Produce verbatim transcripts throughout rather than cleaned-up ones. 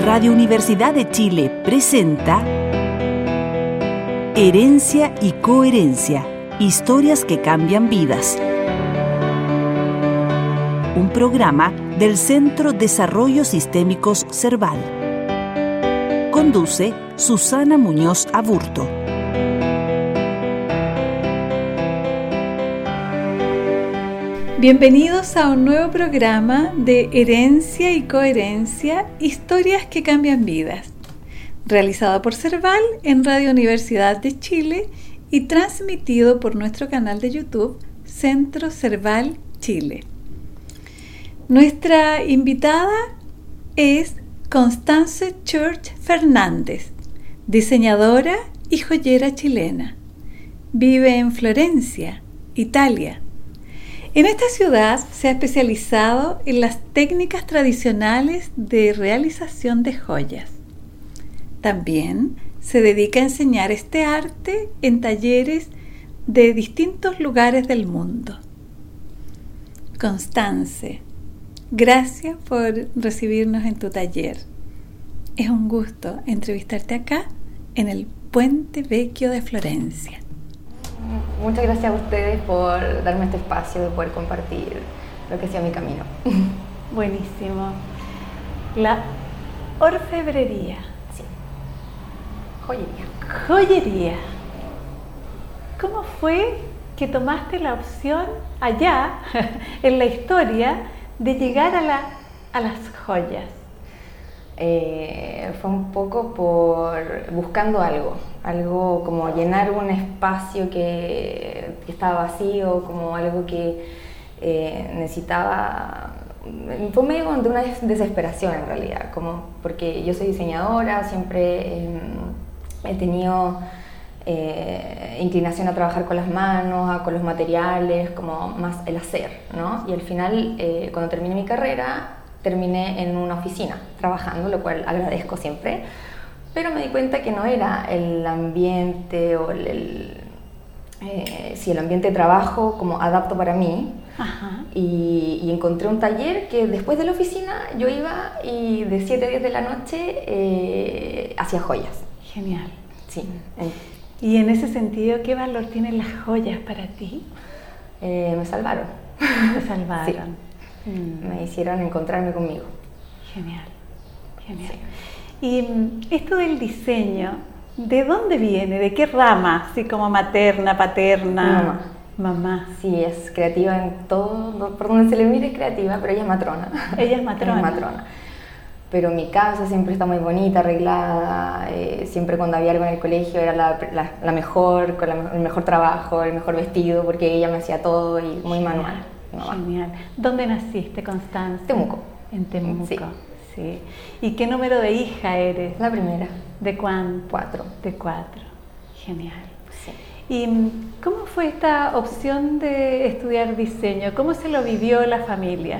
Radio Universidad de Chile presenta Herencia y Coherencia, historias que cambian vidas. Un programa del Centro Desarrollo Sistémicos Cerval. Conduce Susana Muñoz Aburto. Bienvenidos a un nuevo programa de Herencia y Coherencia, historias que cambian vidas, realizado por Cerval en Radio Universidad de Chile y transmitido por nuestro canal de YouTube Centro Cerval Chile. Nuestra invitada es Constance Church Fernández, diseñadora y joyera chilena. Vive en Florencia, Italia. En esta ciudad se ha especializado en las técnicas tradicionales de realización de joyas. También se dedica a enseñar este arte en talleres de distintos lugares del mundo. Constance, gracias por recibirnos en tu taller. Es un gusto entrevistarte acá en el Puente Vecchio de Florencia. Muchas gracias a ustedes por darme este espacio de poder compartir lo que sea mi camino. Buenísimo. La orfebrería. Sí. Joyería. Joyería. ¿Cómo fue que tomaste la opción allá, en la historia, de llegar a, la, a las joyas? Eh, fue un poco por buscando algo, algo como llenar un espacio que, que estaba vacío, como algo que eh, necesitaba. Fue medio de una desesperación en realidad, como porque yo soy diseñadora, siempre eh, he tenido eh, inclinación a trabajar con las manos, a, con los materiales, como más el hacer, ¿no? Y al final, eh, cuando terminé mi carrera, terminé en una oficina trabajando, lo cual agradezco siempre, pero me di cuenta que no era el ambiente o el, el, eh, sí, el ambiente de trabajo como adapto para mí. Ajá. Y, y encontré un taller que después de la oficina yo iba y de siete a diez de la noche eh, hacía joyas. Genial. Sí. Y en ese sentido, ¿qué valor tienen las joyas para ti? Eh, me salvaron. Me salvaron. Sí. Mm. Me hicieron encontrarme conmigo. Genial, genial. Sí. Y esto del diseño, ¿de dónde viene? ¿De qué rama? Así como materna, paterna. Mamá. Mamá. Sí, es creativa en todo, por donde se le mire es creativa, pero ella es matrona. Ella es matrona. Ella es matrona. Pero mi casa siempre está muy bonita, arreglada, eh, siempre cuando había algo en el colegio era la, la, la mejor, con la, el mejor trabajo, el mejor vestido, porque ella me hacía todo y muy Genial. manual. Mamá. Genial. ¿Dónde naciste, Constance? Temuco. En Temuco, sí. sí. ¿Y qué número de hija eres? La primera. ¿De cuánto? Cuatro. De cuatro. Genial. Sí. ¿Y cómo fue esta opción de estudiar diseño? ¿Cómo se lo vivió la familia?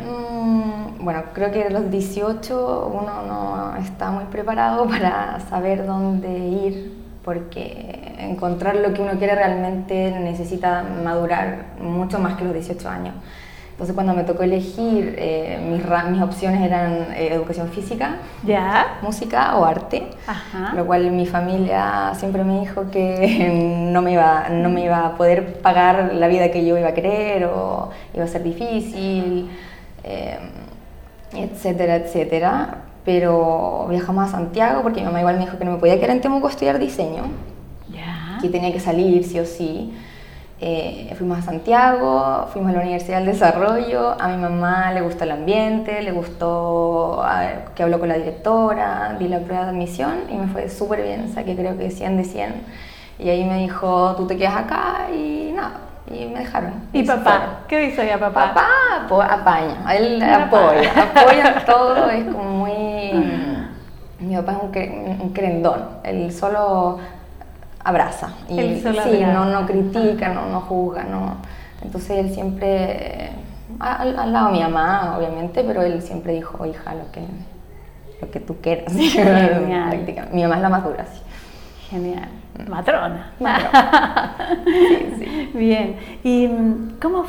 Mm, bueno, creo que a los dieciocho uno no está muy preparado para saber dónde ir, porque encontrar lo que uno quiere realmente necesita madurar mucho más que los dieciocho años. Entonces, cuando me tocó elegir, eh, mis, mis opciones eran eh, educación física, ¿Ya? música o arte. Ajá. Lo cual mi familia siempre me dijo que no me, iba, no me iba a poder pagar la vida que yo iba a querer, o iba a ser difícil, eh, etcétera, etcétera. Pero viajamos a Santiago porque mi mamá igual me dijo que no me podía quedar en Temuco a estudiar diseño, ¿Ya? que tenía que salir sí o sí. Eh, fuimos a Santiago, fuimos a la Universidad del Desarrollo. A mi mamá le gustó el ambiente, le gustó ver, que habló con la directora, di la prueba de admisión y me fue súper bien, saqué creo que cien de cien. Y ahí me dijo, tú te quedas acá y nada, y me dejaron. ¿Y, ¿Y papá? Fueron. ¿Qué dice ya papá? Papá pues, apaña, él apoya, apoya todo, es como muy... Mi papá es un, cre, un querendón, él solo... abraza y él solo sí, abraza. no, no critica, no, no juzga, no. Entonces él siempre, al, al lado de mi mamá obviamente, pero él siempre dijo, oh, hija, lo que, lo que tú quieras. Genial. Mi mamá es la más dura, sí. Genial. Matrona. Matrona. Sí, sí. Bien. ¿Y cómo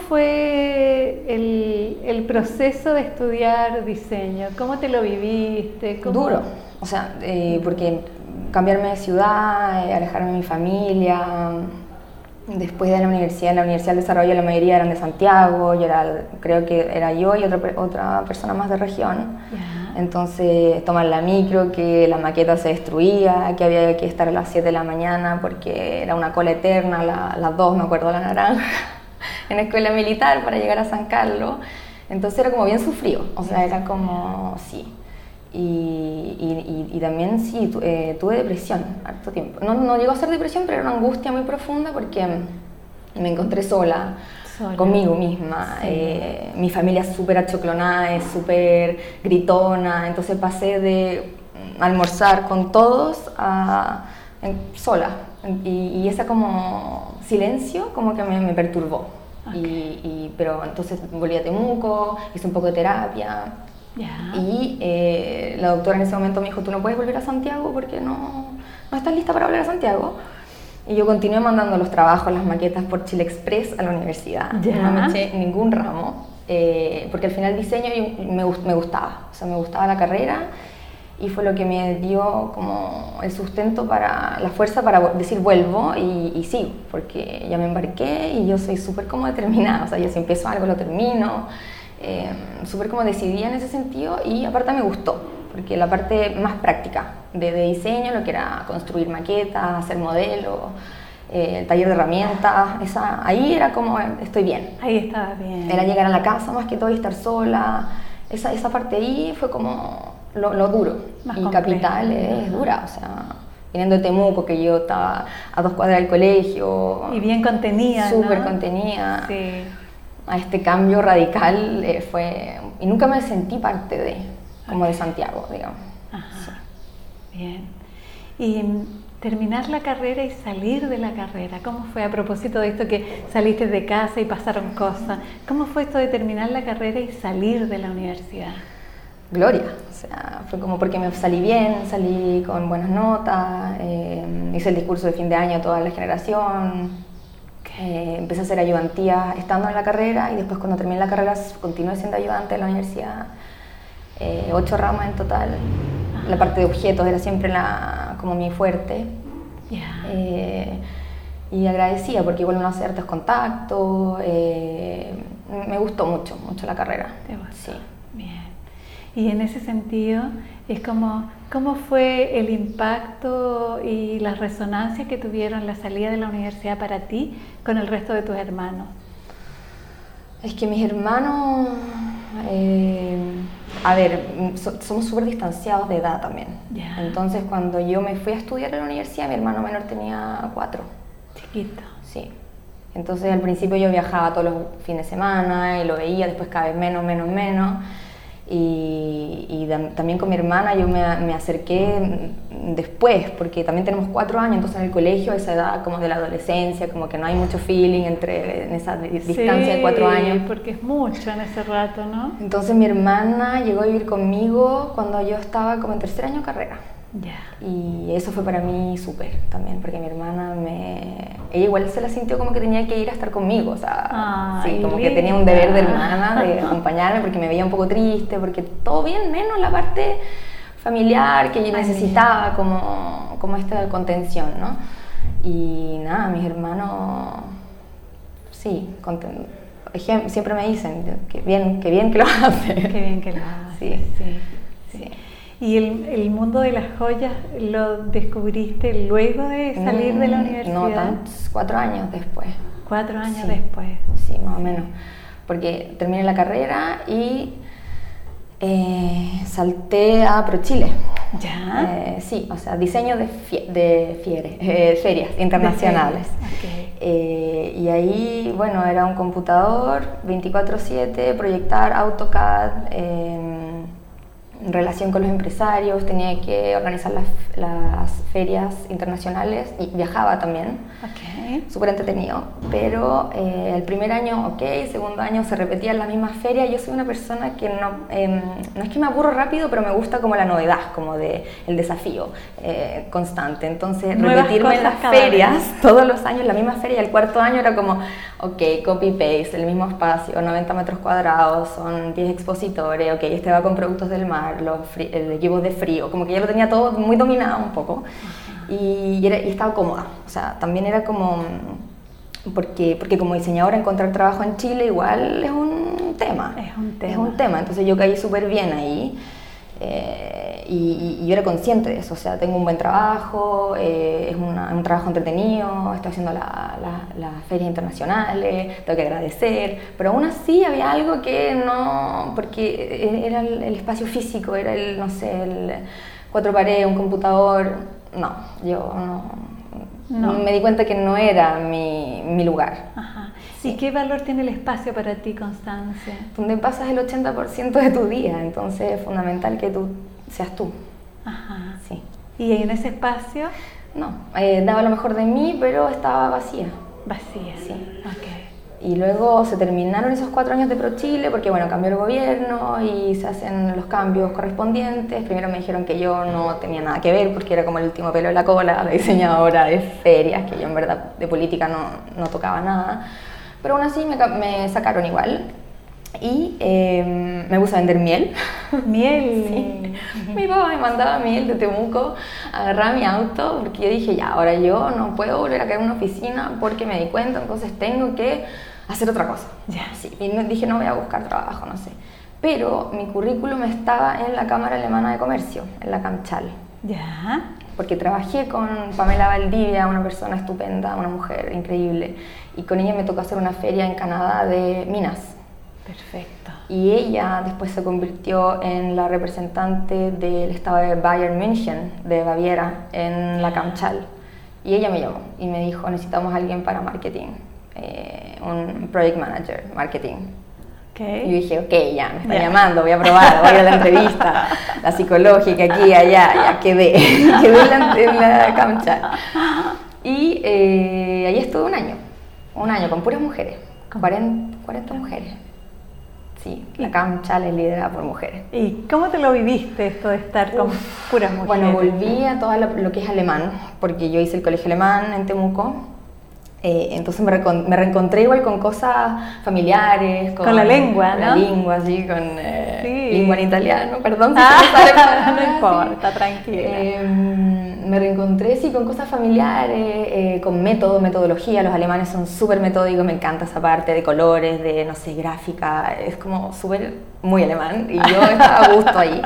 fue el, el proceso de estudiar diseño? ¿Cómo te lo viviste? ¿Cómo? Duro. O sea, eh, porque cambiarme de ciudad, eh, alejarme de mi familia. Después de la universidad, en la Universidad del Desarrollo la mayoría eran de Santiago, yo era, creo que era yo y otra, otra persona más de región. Yeah. Entonces tomar la micro, que la maqueta se destruía, que había que estar a las siete de la mañana porque era una cola eterna, a las dos me acuerdo, la naranja, en la escuela militar para llegar a San Carlos. Entonces era como bien sufrido, o sea, era como, sí. Y, y, y, y también sí, tu, eh, tuve depresión harto tiempo. No, no llegó a ser depresión, pero era una angustia muy profunda porque me encontré sola, sola. conmigo misma. Sí. Eh, mi familia es súper achoclonada, es súper gritona, entonces pasé de almorzar con todos a en, sola. Y, y ese como silencio como que me, me perturbó. Okay. Y, y, pero entonces volví a Temuco, hice un poco de terapia. Yeah. Y eh, la doctora en ese momento me dijo, tú no puedes volver a Santiago porque no, no estás lista para volver a Santiago. Y yo continué mandando los trabajos, las maquetas por Chile Express a la universidad. Yeah. No me eché ningún ramo, eh, porque al final diseño me, me gustaba, o sea, me gustaba la carrera y fue lo que me dio como el sustento, para la fuerza para decir vuelvo y, y sigo, porque ya me embarqué y yo soy súper como determinada, o sea, yo si empiezo algo lo termino. Eh, súper como decidida en ese sentido, y aparte me gustó porque la parte más práctica de, de diseño, lo que era construir maquetas, hacer modelos, eh, el taller de herramientas, esa, ahí era como estoy bien, ahí estaba bien, era llegar a la casa más que todo y estar sola, esa, esa parte ahí fue como lo, lo duro, más y complejo. Capital es dura, o sea, viniendo de Temuco, que yo estaba a dos cuadras del colegio y bien contenida, súper ¿no? contenida, sí. A este cambio radical eh, fue, y nunca me sentí parte de, como okay. de Santiago, digamos. Ajá. Sí. Bien. Y terminar la carrera y salir de la carrera, ¿cómo fue? A propósito de esto que saliste de casa y pasaron cosas, ¿cómo fue esto de terminar la carrera y salir de la universidad? Gloria, o sea, fue como porque me salí bien, salí con buenas notas, eh, hice el discurso de fin de año a toda la generación. Eh, empecé a hacer ayudantía estando en la carrera y después cuando terminé la carrera continué siendo ayudante en la universidad, eh, ocho ramas en total. Ajá. La parte de objetos era siempre la, como mi fuerte. Yeah. Eh, y agradecida porque igual uno hace hartos contactos, eh, me gustó mucho, mucho la carrera. ¿Te gustó? Sí. Bien. Y en ese sentido, es como, ¿cómo fue el impacto y la resonancia que tuvieron la salida de la universidad para ti con el resto de tus hermanos? Es que mis hermanos, eh, a ver, so, somos súper distanciados de edad también. Yeah. Entonces, cuando yo me fui a estudiar a la universidad, mi hermano menor tenía cuatro. Chiquito. Sí. Entonces, al principio yo viajaba todos los fines de semana y lo veía, después cada vez menos, menos, menos. Y, y da, también con mi hermana yo me, me acerqué después, porque también tenemos cuatro años, entonces en el colegio, esa edad como de la adolescencia, como que no hay mucho feeling entre en esa di- distancia sí, de cuatro años. Porque es mucho en ese rato, ¿no? Entonces mi hermana llegó a vivir conmigo cuando yo estaba como en tercer año de carrera. Ya. Y eso fue para mí súper también, porque mi hermana me... Ella igual se la sintió como que tenía que ir a estar conmigo, o sea, Ay, sí, como linda. que tenía un deber de hermana de acompañarme, porque me veía un poco triste, porque todo bien, menos la parte familiar que yo necesitaba, como, como esta contención, ¿no? Y nada, mis hermanos, sí, conten... siempre me dicen que bien, que bien que lo haces. Qué bien que lo haces, sí, sí, sí. sí. ¿Y el, el mundo de las joyas lo descubriste luego de salir mm, de la universidad? No, tantos, cuatro años después. Cuatro años sí. después. Sí, más o menos. Porque terminé la carrera y eh, salté a ProChile. ¿Ya? Eh, sí, o sea, diseño de, fie- de fiere, eh, ferias internacionales. Okay. Eh, y ahí, bueno, era un computador veinticuatro siete, proyectar AutoCAD, eh, relación con los empresarios, tenía que organizar las, las ferias internacionales y viajaba también, okay. Súper entretenido, pero eh, el primer año ok, el segundo año se repetían las mismas ferias. Yo soy una persona que no, eh, no es que me aburro rápido, pero me gusta como la novedad, como de, el desafío eh, constante, entonces Nuevas repetirme en las ferias vez. Todos los años, la misma feria, y el cuarto año era como ok, copy-paste, el mismo espacio, noventa metros cuadrados, son diez expositores, ok, este va con productos del mar, los fri- el equipo de frío, como que ya lo tenía todo muy dominado un poco. Y, y, era, y estaba cómoda, o sea, también era como, porque, porque como diseñadora encontrar trabajo en Chile igual es un tema, es un tema, es un tema. Entonces yo caí súper bien ahí, eh, y, y yo era consciente de eso, o sea, tengo un buen trabajo, eh, es una, un trabajo entretenido, estoy haciendo las la, la ferias internacionales, tengo que agradecer, pero aún así había algo que no, porque era el, el espacio físico, era el, no sé, el cuatro paredes, un computador. No, yo no, no, me di cuenta que no era mi, mi lugar. Ajá. Sí. ¿Y qué valor tiene el espacio para ti, Constancia? Donde pasas el ochenta por ciento de tu día, entonces es fundamental que tú seas tú. Ajá. Sí. ¿Y en ese espacio? No, eh, daba lo mejor de mí, pero estaba vacía. Vacía. Sí. Okay. Y luego se terminaron esos cuatro años de ProChile porque, bueno, cambió el gobierno y se hacen los cambios correspondientes. Primero me dijeron que yo no tenía nada que ver porque era como el último pelo de la cola, la diseñadora de ferias, que yo en verdad de política no, no tocaba nada. Pero aún así me, me sacaron igual y eh, me puse a vender miel. ¿Miel? Sí. Uh-huh. Mi papá me mandaba miel de Temuco, agarraba mi auto porque yo dije, ya, ahora yo no puedo volver a caer en una oficina porque me di cuenta, entonces tengo que hacer otra cosa. Ya. Sí, y dije, no voy a buscar trabajo, no sé. Pero mi currículum estaba en la Cámara Alemana de Comercio, en la CAMCHAL. Ya. Porque trabajé con Pamela Valdivia, una persona estupenda, una mujer increíble, y con ella me tocó hacer una feria en Canadá de minas. Perfecto. Y ella después se convirtió en la representante del estado de Bayern München, de Baviera, en la CAMCHAL. Y ella me llamó y me dijo, necesitamos a alguien para marketing, eh, un project manager, marketing. Okay. Y yo dije, ok, ya, me está yeah. llamando, voy a probar, voy a ir a la entrevista, la psicológica, aquí, allá, ya quedé, quedé en la, en la CAMCHAL. Y eh, ahí estuve un año, un año con puras mujeres, cuarenta, cuarenta mujeres. Sí, la CAMCHAL es liderada por mujeres. ¿Y cómo te lo viviste esto de estar con Uf, puras mujeres? Bueno, volví a todo lo, lo que es alemán, porque yo hice el colegio alemán en Temuco. Eh, entonces me, recon- me reencontré igual con cosas familiares, con, con la lengua, con ¿no? La lengua, sí, con eh, sí. lengua en italiano, perdón. Si ah, no importa, sí. Tranquila. Eh, me reencontré, sí, con cosas familiares, eh, con método, metodología. Los alemanes son súper metódicos, me encanta esa parte de colores, de, no sé, gráfica, es como súper, muy alemán, y yo estaba a gusto ahí.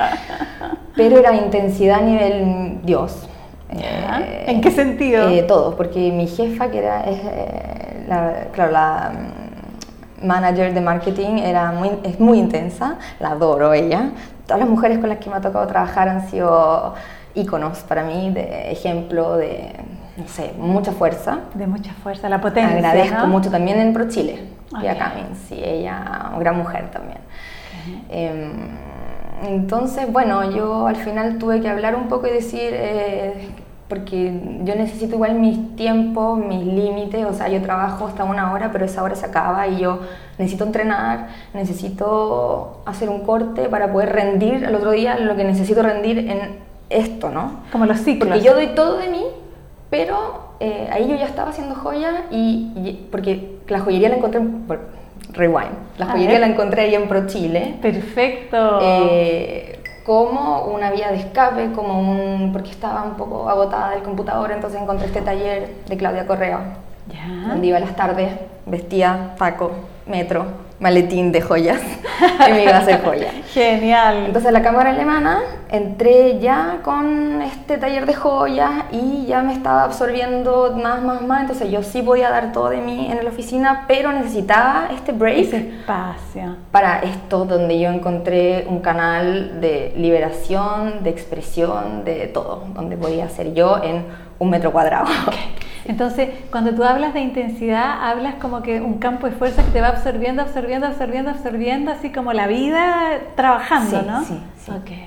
Pero era intensidad a nivel Dios. Eh, ¿En qué sentido? Eh, todo, porque mi jefa, que era, es, eh, la, claro, la um, manager de marketing, era muy, es muy intensa, la adoro ella. Todas las mujeres con las que me ha tocado trabajar han sido íconos para mí, de ejemplo, de, no sé, mucha fuerza. De mucha fuerza, la potencia, agradezco ¿no? mucho también en ProChile, okay. Pia Cummins, sí, ella, una gran mujer también. Okay. Eh, Entonces, bueno, yo al final tuve que hablar un poco y decir, eh, porque yo necesito igual mis tiempos, mis límites, o sea, yo trabajo hasta una hora, pero esa hora se acaba y yo necesito entrenar, necesito hacer un corte para poder rendir al otro día lo que necesito rendir en esto, ¿no? Como los ciclos. Porque yo doy todo de mí, pero eh, ahí yo ya estaba haciendo joya y, y porque la joyería la encontré... Bueno, rewind. La joyería la encontré ahí en ProChile. Perfecto. Eh, como una vía de escape, como un... porque estaba un poco agotada del computador, entonces encontré este taller de Claudia Correa. Ya. Donde iba a las tardes, vestía, taco, metro, maletín de joyas y me iba a hacer joya. Genial. Entonces a la cámara alemana entré ya con este taller de joyas y ya me estaba absorbiendo más, más, más. Entonces yo sí podía dar todo de mí en la oficina, pero necesitaba este break. Ese espacio. Para esto donde yo encontré un canal de liberación, de expresión, de todo, donde podía ser yo en un metro cuadrado. Okay. Entonces, cuando tú hablas de intensidad, hablas como que un campo de fuerza que te va absorbiendo, absorbiendo, absorbiendo, absorbiendo, así como la vida trabajando, sí, ¿no? Sí, sí. Okay.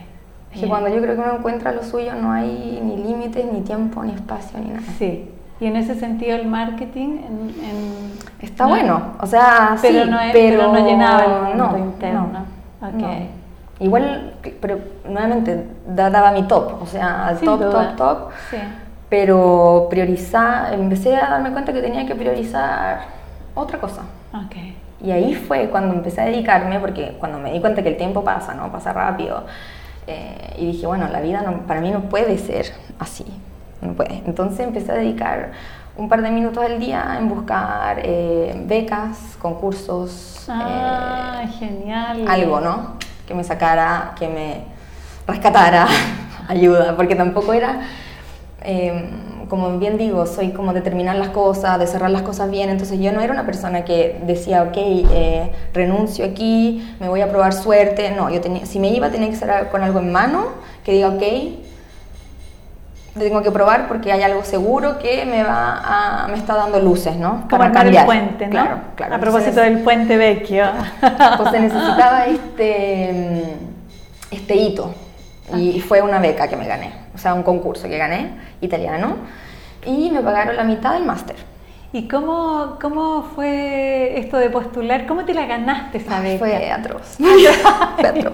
Es que cuando yo creo que uno encuentra lo suyo no hay ni límites, ni tiempo, ni espacio, ni nada. Sí. Y en ese sentido el marketing en, en, está no, bueno, o sea, pero sí, no es, pero, pero no llenaba el mundo no, interno. No, okay. no. Igual, pero nuevamente daba mi top, o sea, al Sin top, duda. top, top. Sí. Pero priorizar, empecé a darme cuenta que tenía que priorizar otra cosa. Okay. Y ahí fue cuando empecé a dedicarme, porque cuando me di cuenta que el tiempo pasa, ¿no? Pasa rápido. Eh, y dije, bueno, la vida no, para mí no puede ser así. No puede. Entonces empecé a dedicar un par de minutos al día en buscar eh, becas, concursos. Ah, eh, genial. Algo, ¿no? Que me sacara, que me rescatara, ayuda, porque tampoco era, eh, como bien digo, soy como de terminar las cosas, de cerrar las cosas bien, entonces yo no era una persona que decía, ok, eh, renuncio aquí, me voy a probar suerte, no, yo tenía, si me iba tenía que ser con algo en mano, que diga, ok, tengo que probar porque hay algo seguro que me va a, me está dando luces, ¿no? Como armar el puente, ¿no? Claro, claro. A propósito Entonces, del puente vecchio. pues se necesitaba este, este hito y Okay. fue una beca que me gané, o sea, un concurso que gané, italiano, y me pagaron la mitad del máster. ¿Y cómo, cómo fue esto de postular? ¿Cómo te la ganaste esa beca? Fue atroz. Fue atroz.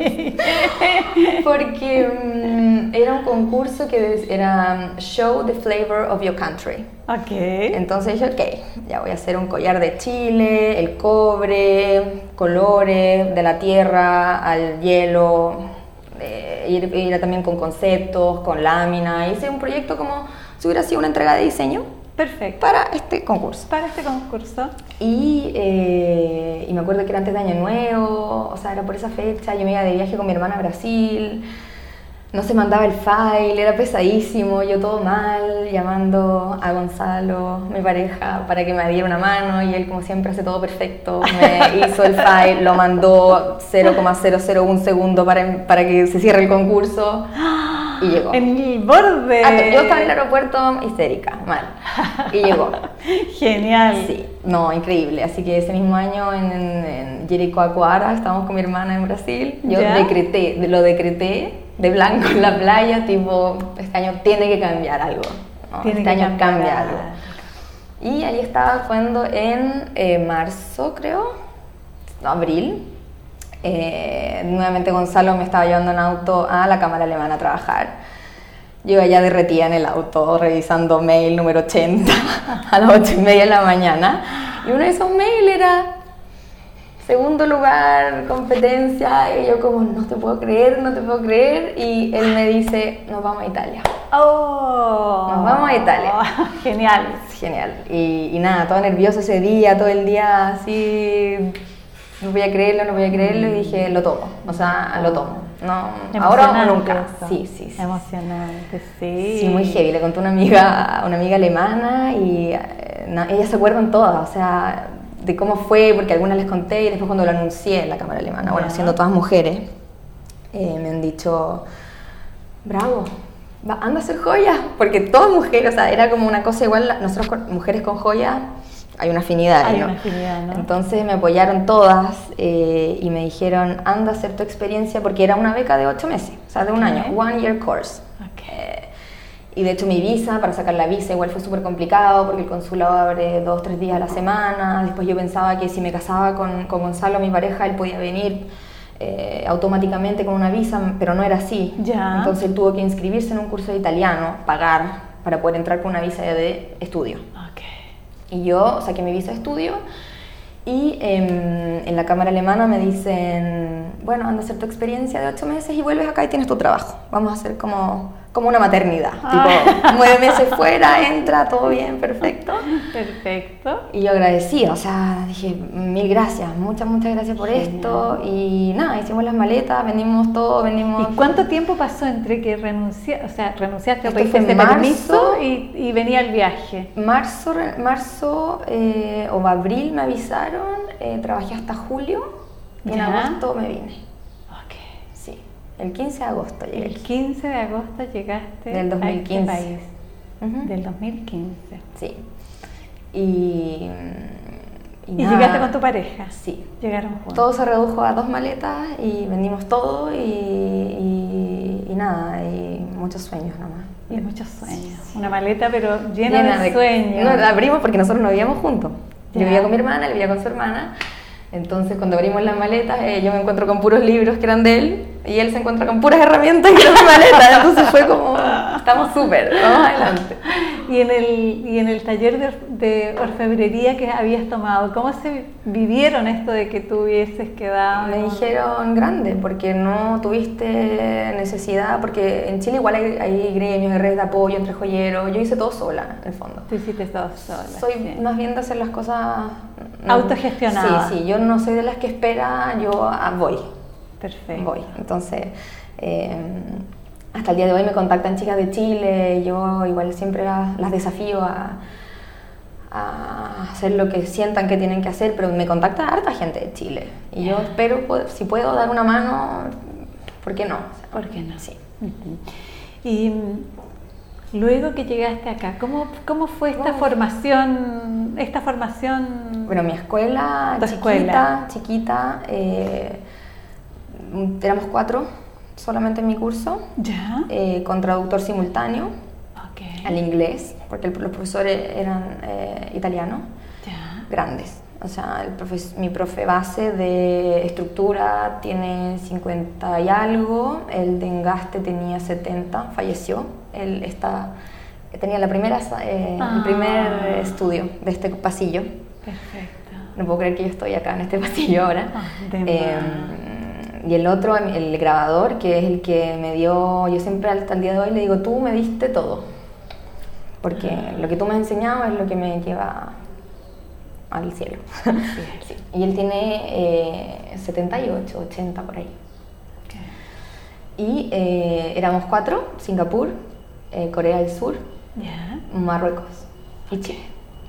Porque um, era un concurso que era Show the Flavor of Your Country. Ok. Entonces dije, ok, ya voy a hacer un collar de Chile, el cobre, colores de la tierra al hielo, eh, ir, ir también con conceptos, con lámina. Hice un proyecto como si hubiera sido una entrega de diseño. Perfecto. Para este concurso. Para este concurso. Y, eh, y me acuerdo que era antes de Año Nuevo, o sea, era por esa fecha, yo me iba de viaje con mi hermana a Brasil, no se mandaba el file, era pesadísimo, yo todo mal, llamando a Gonzalo, mi pareja, para que me diera una mano, y él como siempre hace todo perfecto, me hizo el file, lo mandó cero coma cero cero uno segundo para, para que se cierre el concurso. Y llegó. En el borde. Ah, yo estaba en el aeropuerto histérica, mal. Y llegó. Genial. Sí, no, increíble. Así que ese mismo año en, en, en Jericoacoara estábamos con mi hermana en Brasil. Yo ¿Ya? decreté, lo decreté de blanco en la playa, tipo, este año tiene que cambiar algo. ¿No? Tiene Este que año cambiar cambia algo. algo. Y ahí estaba cuando en eh, marzo, creo, no, abril. Eh, nuevamente Gonzalo me estaba llevando en auto a la Cámara Alemana a trabajar. Yo allá derretía en el auto revisando mail número ochenta a las ocho y media de la mañana, y uno de esos mails era segundo lugar, competencia, y yo como no te puedo creer, no te puedo creer, y él me dice nos vamos a Italia. Oh, Nos vamos a Italia. Genial. Genial. Y, y nada, todo nervioso ese día, todo el día así, no voy a creerlo, no voy a creerlo, y dije, lo tomo, o sea, lo tomo. No, ahora o nunca. Eso. Sí, sí, sí. Emocionante, sí. Sí, muy heavy. Le conté a una amiga, una amiga alemana, y eh, na, ellas se acuerdan todas, o sea, de cómo fue, porque algunas les conté, y después cuando lo anuncié en la Cámara Alemana, bueno, Ya. siendo todas mujeres, eh, me han dicho, bravo, va, anda a hacer joyas, porque todas mujeres, o sea, era como una cosa igual, nosotros con, mujeres con joyas, hay una afinidad, Hay ¿no? una afinidad, ¿no? Entonces me apoyaron todas, eh, y me dijeron, anda a hacer tu experiencia, porque era una beca de ocho meses, o sea, de un Ok. año, one year course. Ok. Eh, y de hecho mi visa, para sacar la visa igual fue súper complicado, porque el consulado abre dos, tres días a la semana. Después yo pensaba que si me casaba con, con Gonzalo, mi pareja, él podía venir eh, automáticamente con una visa, pero no era así. Ya. Entonces él tuvo que inscribirse en un curso de italiano, pagar, para poder entrar con una visa de estudio. Ok. Y yo saqué mi visa de estudio, y eh, en la Cámara Alemana me dicen, bueno, anda a hacer tu experiencia de ocho meses y vuelves acá y tienes tu trabajo. Vamos a hacer como, como una maternidad, Ah. tipo nueve meses fuera, entra, todo bien, perfecto. Perfecto. Y yo agradecía, o sea, dije, mil gracias, muchas, muchas gracias por Genial. esto. Y nada, hicimos las maletas, vendimos todo, vendimos... ¿Y cuánto tiempo pasó entre que renunciaste, o sea, renunciaste o Esto pediste fue en permiso marzo. y, y venía el viaje? Marzo, marzo eh, o abril me avisaron, eh, trabajé hasta julio, y en Ya. agosto me vine. Ok. Sí, el quince de agosto llegué. El quince de agosto llegaste Del dos mil quince. a este país. Ujú. Del dos mil quince. Sí. Y, y, Y nada, llegaste con tu pareja. Sí. Llegaron juntos. Todo se redujo a dos maletas y vendimos todo, y, y, y nada, y muchos sueños nomás. Y muchos sueños. Una maleta pero llena, llena de, de sueños. No, la abrimos porque nosotros no vivíamos juntos. Yo vivía con mi hermana, él vivía con su hermana. Entonces cuando abrimos las maletas, eh, yo me encuentro con puros libros que eran de él y él se encuentra con puras herramientas que eran de maleta. Entonces fue como, estamos súper, vamos adelante. Y en el, y en el taller de, de orfebrería que habías tomado, ¿cómo se vivieron esto de que tú hubieses quedado? Me dijeron grande, porque no tuviste necesidad, porque en Chile igual hay, hay gremios, hay redes de apoyo entre joyeros. Yo hice todo sola, en el fondo. Tú hiciste todo sola. Soy sí. más bien de hacer las cosas autogestionadas. Sí, sí, yo no soy de las que espera, yo ah, voy. Perfecto. Voy. Entonces, eh, hasta el día de hoy me contactan chicas de Chile, yo igual siempre las, las desafío a, a hacer lo que sientan que tienen que hacer, pero me contacta harta gente de Chile. Y yo espero, si puedo dar una mano, ¿por qué no? O sea, ¿por qué no? Sí. Uh-huh. Y luego que llegaste acá, ¿cómo, cómo fue esta oh. formación? Esta formación. Bueno, mi escuela, chiquita, escuela? chiquita, eh, éramos cuatro solamente en mi curso, ¿ya? Eh, con traductor simultáneo okay. al inglés, porque el, los profesores eran eh, italianos, ¿ya? Grandes. O sea, el profe, mi profe base de estructura tiene cincuenta y algo, el de engaste tenía setenta, falleció. Él está, tenía la primera, eh, ah. el primer estudio de este pasillo. Perfecto. No puedo creer que yo estoy acá en este pasillo ahora. Ah, eh, y el otro, el grabador, que es el que me dio, yo siempre hasta el día de hoy le digo, tú me diste todo. Porque ah. lo que tú me has enseñado es lo que me lleva al cielo. Sí. Y él tiene eh, setenta y ocho, ochenta por ahí. Okay. Y eh, éramos cuatro, Singapur, eh, Corea del Sur, yeah. Marruecos y Chile.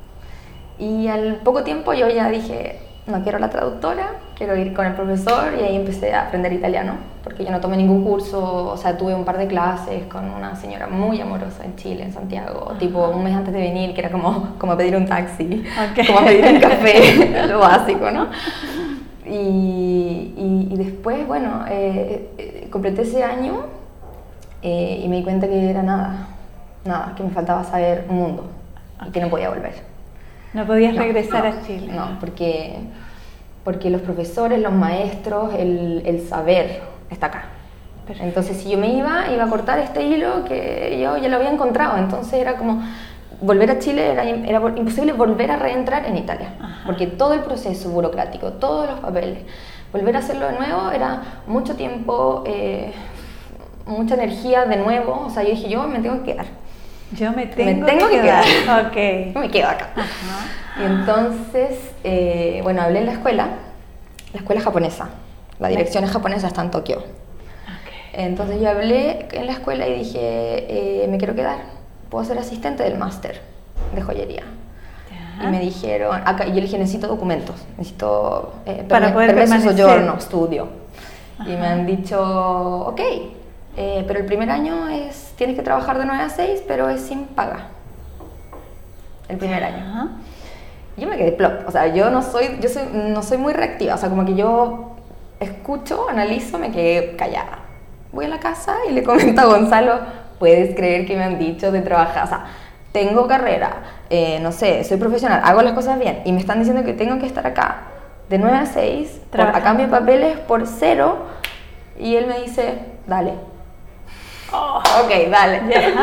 Y al poco tiempo yo ya dije, no quiero la traductora, quiero ir con el profesor, y ahí empecé a aprender italiano, porque yo no tomé ningún curso, o sea, tuve un par de clases con una señora muy amorosa en Chile, en Santiago, uh-huh. tipo un mes antes de venir, que era como, como pedir un taxi, okay. como pedir un café, lo básico, ¿no? Y, y, y después, bueno, eh, eh, completé ese año eh, y me di cuenta que era nada, nada, que me faltaba saber un mundo, okay. y que no podía volver. ¿No podías no, regresar no, a Chile? No, porque, porque los profesores, los maestros, el, el saber está acá. Perfecto. Entonces, si yo me iba, iba a cortar este hilo que yo ya lo había encontrado. Entonces era como, volver a Chile era, era imposible volver a reentrar en Italia. Ajá. Porque todo el proceso burocrático, todos los papeles, volver a hacerlo de nuevo era mucho tiempo, eh, mucha energía de nuevo. O sea, yo dije, yo me tengo que quedar. Yo me tengo, me tengo que, que quedar. quedar. Okay. Me quedo acá. Ajá. Y entonces, eh, bueno, hablé en la escuela, la escuela japonesa. La dirección es japonesa, está en Tokio. Okay. Entonces yo hablé en la escuela y dije, eh, me quiero quedar. Puedo ser asistente del máster de joyería. Ya. Y me dijeron, acá, y yo le dije, necesito documentos, necesito eh, para poder permiso permanecer. soggiorno, estudio. Ajá. Y me han dicho, ok. Eh, pero el primer año es, tienes que trabajar de nueve a seis, pero es sin paga. El primer año. Ajá. Yo me quedé plop. O sea, yo no soy, yo soy, no soy muy reactiva. O sea, como que yo escucho, analizo, me quedé callada. Voy a la casa y le comento a Gonzalo, ¿puedes creer que me han dicho de trabajar? O sea, tengo carrera, eh, no sé, soy profesional, hago las cosas bien. Y me están diciendo que tengo que estar acá de nueve a seis, por, a cambio de papeles por cero. Y él me dice, dale. Oh, ok, dale. Yeah.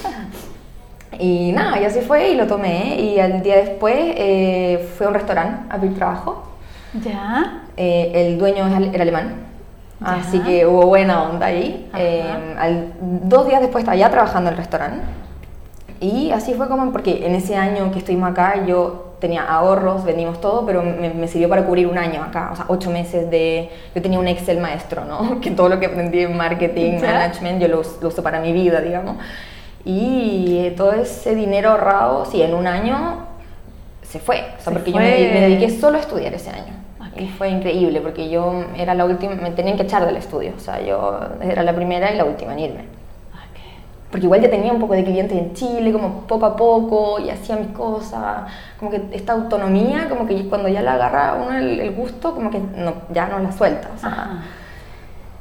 Y nada, y así fue y lo tomé. Y al día después eh, fui a un restaurante a pedir trabajo. Ya. Eh, el dueño era alemán, ya. Así que hubo buena onda ahí. Eh, al, dos días después estaba ya trabajando en el restaurante. Y así fue como, porque en ese año que estuvimos acá yo tenía ahorros, vendimos todo, pero me, me sirvió para cubrir un año acá, o sea, ocho meses de... Yo tenía un Excel maestro, ¿no? Que todo lo que aprendí en marketing, ¿ya? Management, yo lo, lo uso para mi vida, digamos. Y todo ese dinero ahorrado, sí, en un año se fue. O sea, se porque fue. Yo me, me dediqué solo a estudiar ese año. Okay. Y fue increíble, porque yo era la última, me tenían que echar del estudio. O sea, yo era la primera y la última en irme. Porque igual ya tenía un poco de clientes en Chile, como poco a poco, y hacía mis cosas, como que esta autonomía, como que cuando ya la agarra uno el, el gusto, como que no, ya no la suelta, o sea.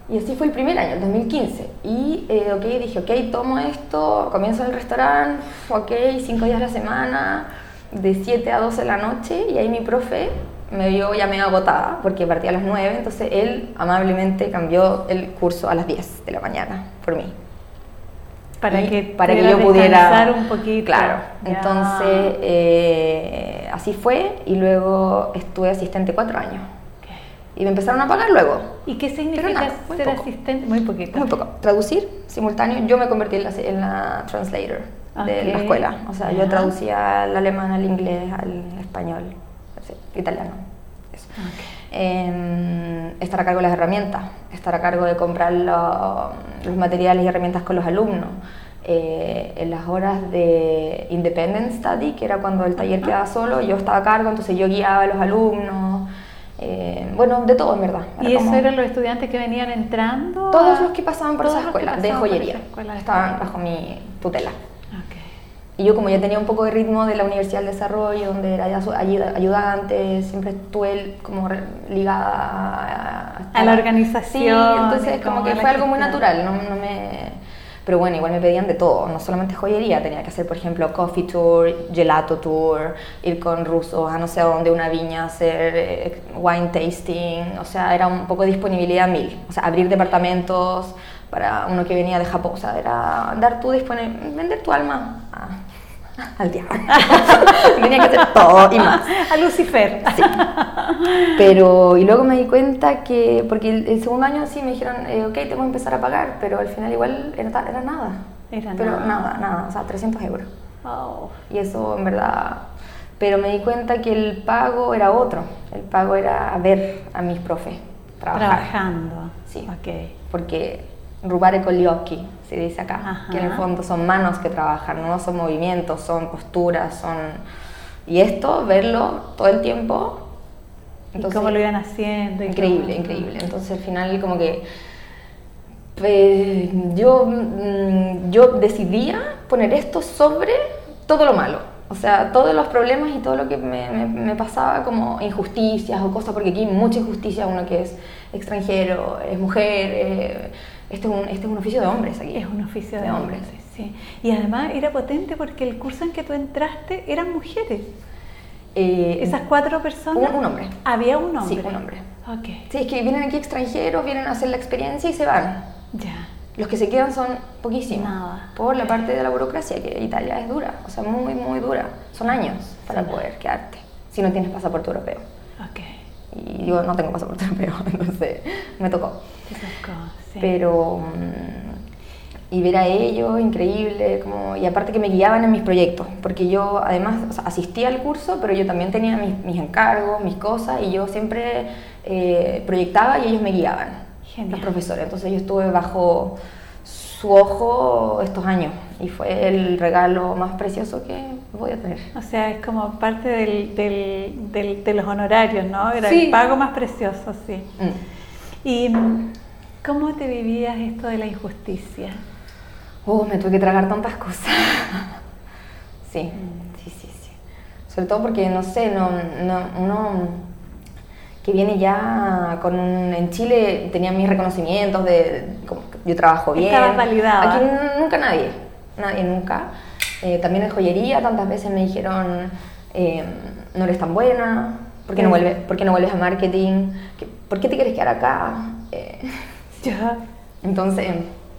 Y así fue el primer año, el dos mil quince. Y eh, ok, dije, ok, tomo esto, comienzo en el restaurante, ok, cinco días a la semana, de siete a doce de la noche, y ahí mi profe me vio ya medio agotada, porque partía a las nueve, entonces él amablemente cambió el curso a las diez de la mañana por mí. Para y que, para que yo pudiera un poquito. Claro, ya. entonces eh, así fue, y luego estuve asistente cuatro años. Y me empezaron a pagar luego. ¿Y qué significa nada, ser poco. asistente? Muy poquito. Muy poco. Traducir, simultáneo. Yo me convertí en la, en la translator de Okay. la escuela. O sea, Ya. yo traducía al alemán, al inglés, al español, así, italiano. Eso. Okay. Eh, estar a cargo de las herramientas, estar a cargo de comprar lo, los materiales y herramientas con los alumnos. Eh, en las horas de Independent Study, que era cuando el taller quedaba solo, yo estaba a cargo, entonces yo guiaba a los alumnos. Eh, bueno, de todo en verdad. ¿Y eso eran los estudiantes que venían entrando? Todos a... los que pasaban por esa escuela de joyería escuela de estaban joyería. bajo mi tutela. Okay. Y yo, como ya tenía un poco de ritmo de la Universidad del Desarrollo, donde era ya ayudante, siempre estuve como re- ligada a, a la organización. Sí, entonces como que fue algo muy natural, no, no me... Pero bueno, igual me pedían de todo, no solamente joyería, tenía que hacer, por ejemplo, coffee tour, gelato tour, ir con rusos a no sé a dónde, una viña, hacer eh, wine tasting, o sea, era un poco de disponibilidad mil, o sea, abrir departamentos para uno que venía de Japón, o sea, era dar tu disponibilidad, vender tu alma a, al diablo. Tenía que hacer todo y más. A Lucifer. Sí. Pero, y luego me di cuenta que, porque el, el segundo año sí me dijeron, eh, ok, te vamos a empezar a pagar, pero al final igual era, era nada. Era pero nada. nada, nada, o sea, trescientos euros. Oh. Y eso en verdad, pero me di cuenta que el pago era otro, el pago era ver a mis profes trabajar. Trabajando. Sí, Okay. porque rubare con gli occhi, se dice acá, Ajá. que en el fondo son manos que trabajan, no son movimientos, son posturas, son... Y esto, verlo todo el tiempo... Entonces, ¿y cómo lo iban haciendo? Increíble, cómo... increíble. Entonces al final como que pues, yo, yo decidía poner esto sobre todo lo malo. O sea, todos los problemas y todo lo que me, me, me pasaba como injusticias o cosas, porque aquí hay mucha injusticia, uno que es extranjero, es mujer, eh, este, es un, este es un oficio de hombres aquí. Es un oficio de, de hombres, hombres. Sí. Y además era potente porque el curso en que tú entraste eran mujeres. Eh, ¿Esas cuatro personas? Un, un hombre. ¿Había un hombre? Sí, un hombre. Okay. Sí, es que vienen aquí extranjeros, vienen a hacer la experiencia y se van. Ya. Los que se quedan son poquísimos. Nada. Por la parte de la burocracia, que Italia es dura, o sea, muy, muy dura. Son años para sí, poder quedarte, si no tienes pasaporte europeo. Okay. Y yo no tengo pasaporte europeo, entonces me tocó. Te tocó, sí. Pero... y ver a ellos, increíble, como, y aparte que me guiaban en mis proyectos, porque yo además, o sea, asistía al curso, pero yo también tenía mis, mis encargos, mis cosas, y yo siempre eh, proyectaba y ellos me guiaban. Genial. Los profesores, entonces yo estuve bajo su ojo estos años, y fue el regalo más precioso que voy a tener. O sea, es como parte del, del, del, de los honorarios, ¿no? Era sí. El pago más precioso, sí. Mm. ¿Y cómo te vivías esto de la injusticia? Oh, me tuve que tragar tantas cosas. Sí, mm. sí, sí, sí. Sobre todo porque, no sé, no, no, uno que viene ya con un... En Chile tenía mis reconocimientos de... Como yo trabajo bien. Estabas validada. Aquí nunca nadie, nadie nunca. Eh, también en joyería tantas veces me dijeron, eh, no eres tan buena, ¿por qué no vuelves, ¿por qué no vuelves a marketing? ¿Por qué te quieres quedar acá? Eh, ya. Entonces...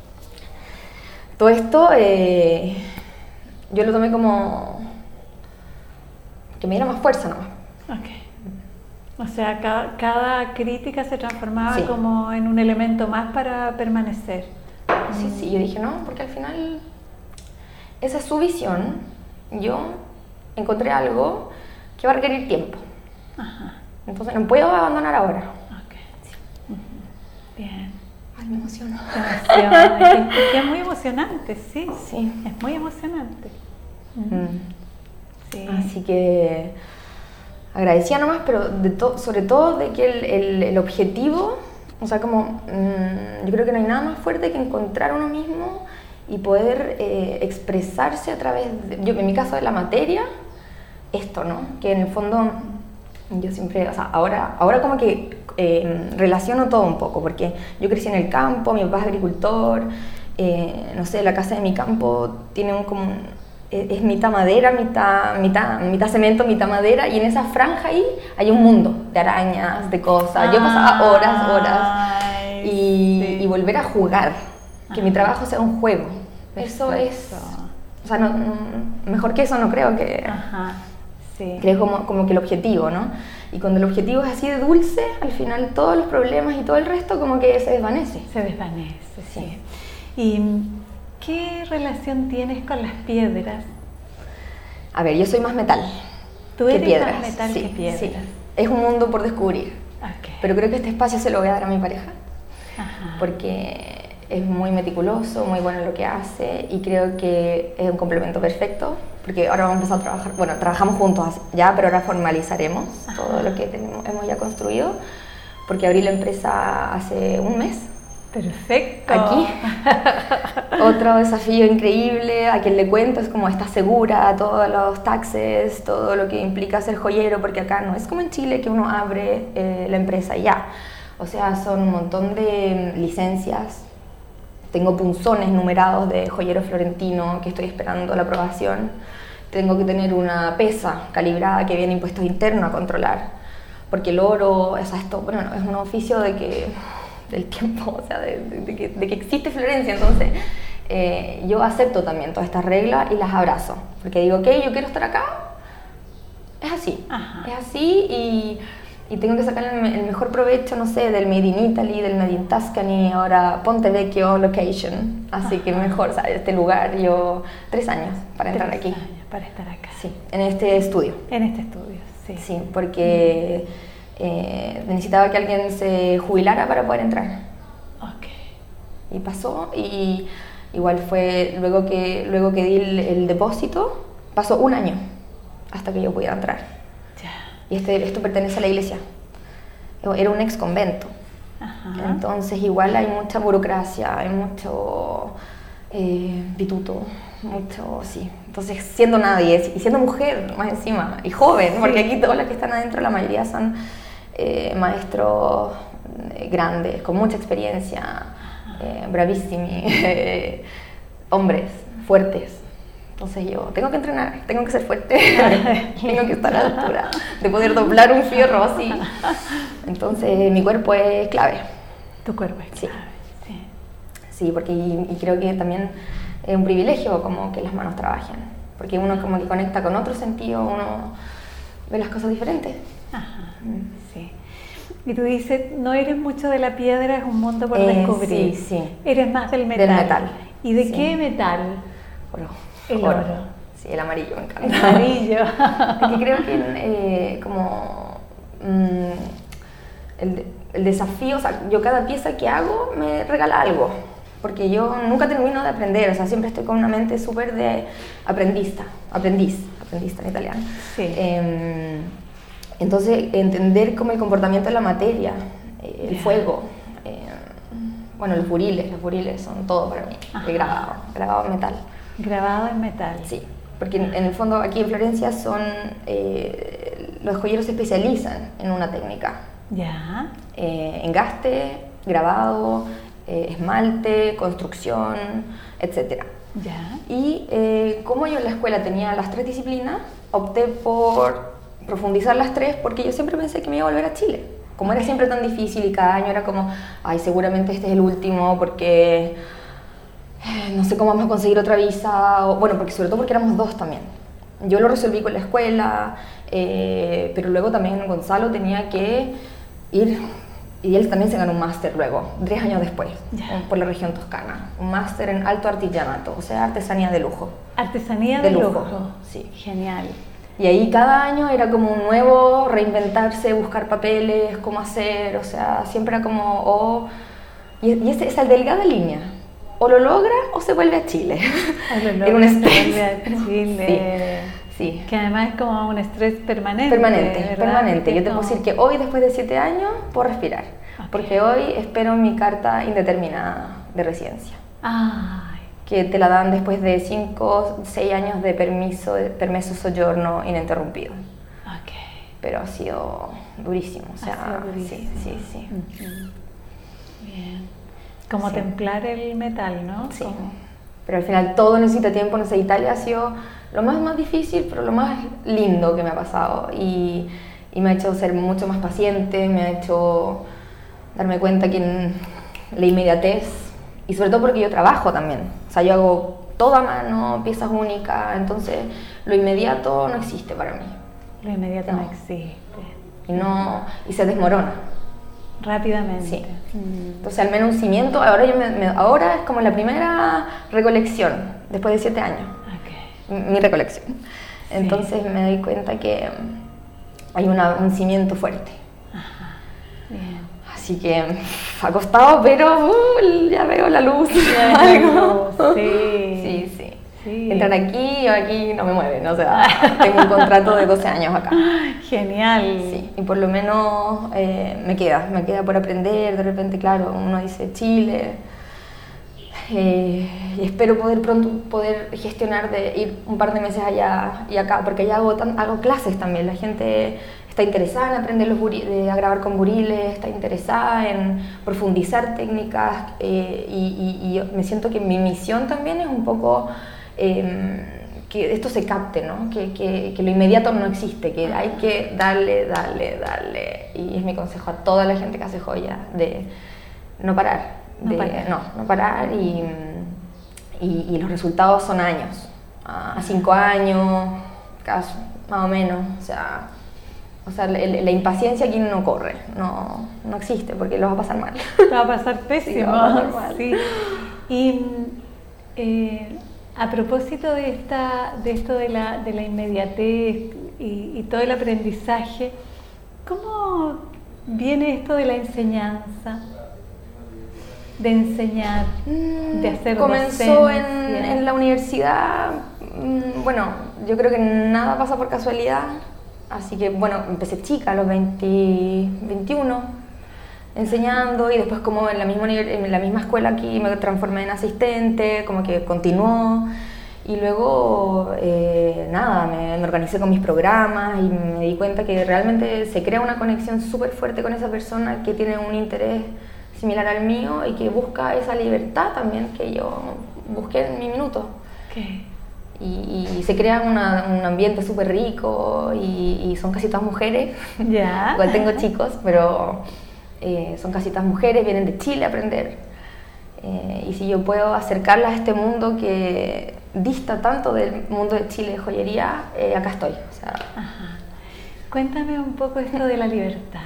Todo esto eh, yo lo tomé como que me diera más fuerza nomás. Okay. O sea, cada, cada crítica se transformaba sí. como en un elemento más para permanecer. Sí, mm. sí, yo dije no, porque al final esa es su visión. Yo encontré algo que va a requerir tiempo. Ajá. Entonces no puedo abandonar ahora. Okay. Sí. Uh-huh. Bien. Ay, me emociono. Te emociona. Es que es muy emocionante, sí. Sí. Es muy emocionante. Mm. Sí. Así que agradecía nomás, pero de to- sobre todo de que el, el, el objetivo, o sea, como mmm, yo creo que no hay nada más fuerte que encontrar uno mismo y poder eh, expresarse a través, de, yo en mi caso de la materia, esto, ¿no? Que en el fondo Yo siempre, o sea, ahora, ahora como que eh, relaciono todo un poco, porque yo crecí en el campo, mi papá es agricultor, eh, no sé, la casa de mi campo tiene un, como un, es, es mitad madera, mitad, mitad, mitad cemento, mitad madera, y en esa franja ahí hay un mundo de arañas, de cosas. Yo pasaba horas, horas, y, sí. y volver a jugar, que Ajá. mi trabajo sea un juego. Eso es, o sea, no, mejor que eso no creo que... Ajá. Sí. Que es como, como que el objetivo, ¿no? Y cuando el objetivo es así de dulce, al final todos los problemas y todo el resto como que se desvanece. Se desvanece, sí. sí. ¿Y qué relación tienes con las piedras? A ver, yo soy más metal ¿Tú que eres piedras. más metal sí, que piedras? Sí. Es un mundo por descubrir. Okay. Pero creo que este espacio se lo voy a dar a mi pareja. Ajá. Porque es muy meticuloso, muy bueno en lo que hace y creo que es un complemento perfecto, porque ahora vamos a empezar a trabajar, bueno, trabajamos juntos ya, pero ahora formalizaremos Ajá. todo lo que tenemos, hemos ya construido, porque abrí la empresa hace un mes. Perfecto. Aquí. Otro desafío increíble, a quien le cuento es como está segura, todos los taxes, todo lo que implica ser joyero, porque acá no es como en Chile que uno abre eh, la empresa y ya. O sea, son un montón de licencias. Tengo punzones numerados de joyero florentino que estoy esperando la aprobación. Tengo que tener una pesa calibrada que viene impuestos internos a controlar. Porque el oro, o sea, esto, bueno, es un oficio de que, del tiempo, o sea, de, de, de, que, de que existe Florencia. Entonces, eh, yo acepto también todas estas reglas y las abrazo. Porque digo, ok, yo quiero estar acá. Es así. Ajá. Es así y... y tengo que sacar el, el mejor provecho, no sé, del Made in Italy, del Made in Tuscany, ahora Ponte Vecchio location, así Ajá. que mejor, ¿sabes? Este lugar, yo, tres años para entrar tres aquí. Años para estar acá. Sí, en este estudio. En este estudio, sí. Sí, porque eh, necesitaba que alguien se jubilara para poder entrar. Ok. Y pasó, y igual fue, luego que, luego que di el, el depósito, pasó un año hasta que yo pudiera entrar. Y este, esto pertenece a la iglesia. Era un ex convento. Ajá. Entonces igual hay mucha burocracia, hay mucho eh, pituto, mucho, sí. Entonces siendo nadie, y siendo mujer más encima, y joven, sí. porque aquí todas las que están adentro, la mayoría son eh, maestros eh, grandes, con mucha experiencia, eh, bravísimos, eh, hombres fuertes. Entonces yo tengo que entrenar, tengo que ser fuerte, tengo que estar a la altura de poder doblar un fierro así. Entonces mi cuerpo es clave. Tu cuerpo es clave, sí. Sí, sí porque y, y creo que también es un privilegio como que las manos trabajen, porque uno como que conecta con otro sentido, uno ve las cosas diferentes. Ajá, mm. sí. Y tú dices, no eres mucho de la piedra, es un mundo por eh, descubrir. Sí, sí. Eres más del metal. Del metal. ¿Y de sí. qué metal? Oro. El oro. oro. Sí, el amarillo me encanta. El amarillo. Porque creo que eh, como mmm, el, el desafío, o sea, yo cada pieza que hago me regala algo, porque yo nunca termino de aprender, o sea, siempre estoy con una mente súper de aprendista, aprendiz, aprendista en italiano. Sí. Eh, entonces, entender como el comportamiento de la materia, eh, el yeah. fuego, eh, bueno, los buriles, los buriles son todo para mí, el grabado, grabado en metal. Grabado en metal. Sí, porque en, en el fondo aquí en Florencia son, eh, los joyeros se especializan en una técnica. Ya. Eh, engaste, grabado, eh, esmalte, construcción, etcétera. Ya. Y eh, como yo en la escuela tenía las tres disciplinas, opté por profundizar las tres porque yo siempre pensé que me iba a volver a Chile. Como era siempre tan difícil y cada año era como, ay, seguramente este es el último porque... no sé cómo vamos a conseguir otra visa, o, bueno, porque sobre todo porque éramos dos también. Yo lo resolví con la escuela, eh, pero luego también Gonzalo tenía que ir, y él también se ganó un máster luego, tres años después, yeah. por la región toscana, un máster en alto artigianato, o sea, artesanía de lujo. Artesanía de, de lujo. lujo, sí. Genial. Y ahí cada año era como un nuevo, reinventarse, buscar papeles, cómo hacer, o sea, siempre era como, oh, y, y esa, esa delgada línea. O lo logra o se vuelve a Chile. Era un estrés. Se vuelve a Chile. Sí, sí. Que además es como un estrés permanente. Permanente, ¿verdad? permanente. Yo te no. puedo decir que hoy, después de siete años, puedo respirar. Okay. Porque hoy espero mi carta indeterminada de residencia. Ay. Que te la dan después de cinco, seis años de permiso, de permiso soggiorno ininterrumpido. Okay. pero ha sido durísimo. O sea, ha sido durísimo. Sí, sí, sí. Uh-huh. Bien. Como sí. templar el metal, ¿no? Sí. Como... Pero al final todo necesita tiempo. No sé, Italia ha sido lo más, más difícil, pero lo más lindo que me ha pasado. Y, y me ha hecho ser mucho más paciente, me ha hecho darme cuenta que en la inmediatez, y sobre todo porque yo trabajo también. O sea, yo hago todo a mano, piezas únicas, entonces lo inmediato no existe para mí. Lo inmediato no, no existe. Y, no, y se desmorona. Rápidamente. Sí. Mm. Entonces, al menos un cimiento, ahora, yo me, me, ahora es como la primera recolección, después de siete años. Okay. Mi recolección. Sí. Entonces me doy cuenta que hay una, un cimiento fuerte. Ajá. Bien. Así que ha costado, pero uh, ya veo la luz. Ya algo. Sí. Sí, sí. Sí. Entran aquí, yo aquí no me mueven, o sea, tengo un contrato de doce años acá. Genial. Sí, y por lo menos eh, me queda, me queda por aprender. De repente, claro, uno dice Chile, eh, y espero poder pronto poder gestionar de ir un par de meses allá y acá, porque allá hago, tan, hago clases también. La gente está interesada en aprender los buri, de, a grabar con buriles, está interesada en profundizar técnicas, eh, y, y, y me siento que mi misión también es un poco eh, que esto se capte, ¿no? Que, que, que lo inmediato no existe, que hay que darle, darle, darle, y es mi consejo a toda la gente que hace joya, de no parar, de, no, parar. no, no parar y, y, y los resultados son años, a cinco años, caso, más o menos, o sea... O sea, la, la impaciencia aquí no corre, no, no existe, porque lo va a pasar mal. Lo va a pasar pésimo. Sí, va a pasar mal. Sí. Y eh, a propósito de, esta, de esto de la, de la inmediatez y, y todo el aprendizaje, ¿cómo viene esto de la enseñanza? De enseñar, mm, de hacer comenzó en, en la universidad. Bueno, yo creo que nada pasa por casualidad. Así que, bueno, empecé chica, a los veinte, veintiuno, enseñando, y después como en la misma, en la misma escuela aquí me transformé en asistente, como que continuó, y luego, eh, nada, me, me organicé con mis programas y me di cuenta que realmente se crea una conexión súper fuerte con esa persona que tiene un interés similar al mío y que busca esa libertad también que yo busqué en mi minuto. Okay. Y, y se crea una, un ambiente súper rico y, y son casi todas mujeres. Yeah. Igual tengo chicos, pero eh, son casi todas mujeres, vienen de Chile a aprender. Eh, y si yo puedo acercarlas a este mundo que dista tanto del mundo de Chile de joyería, eh, acá estoy. O sea, ajá. Cuéntame un poco esto de la libertad.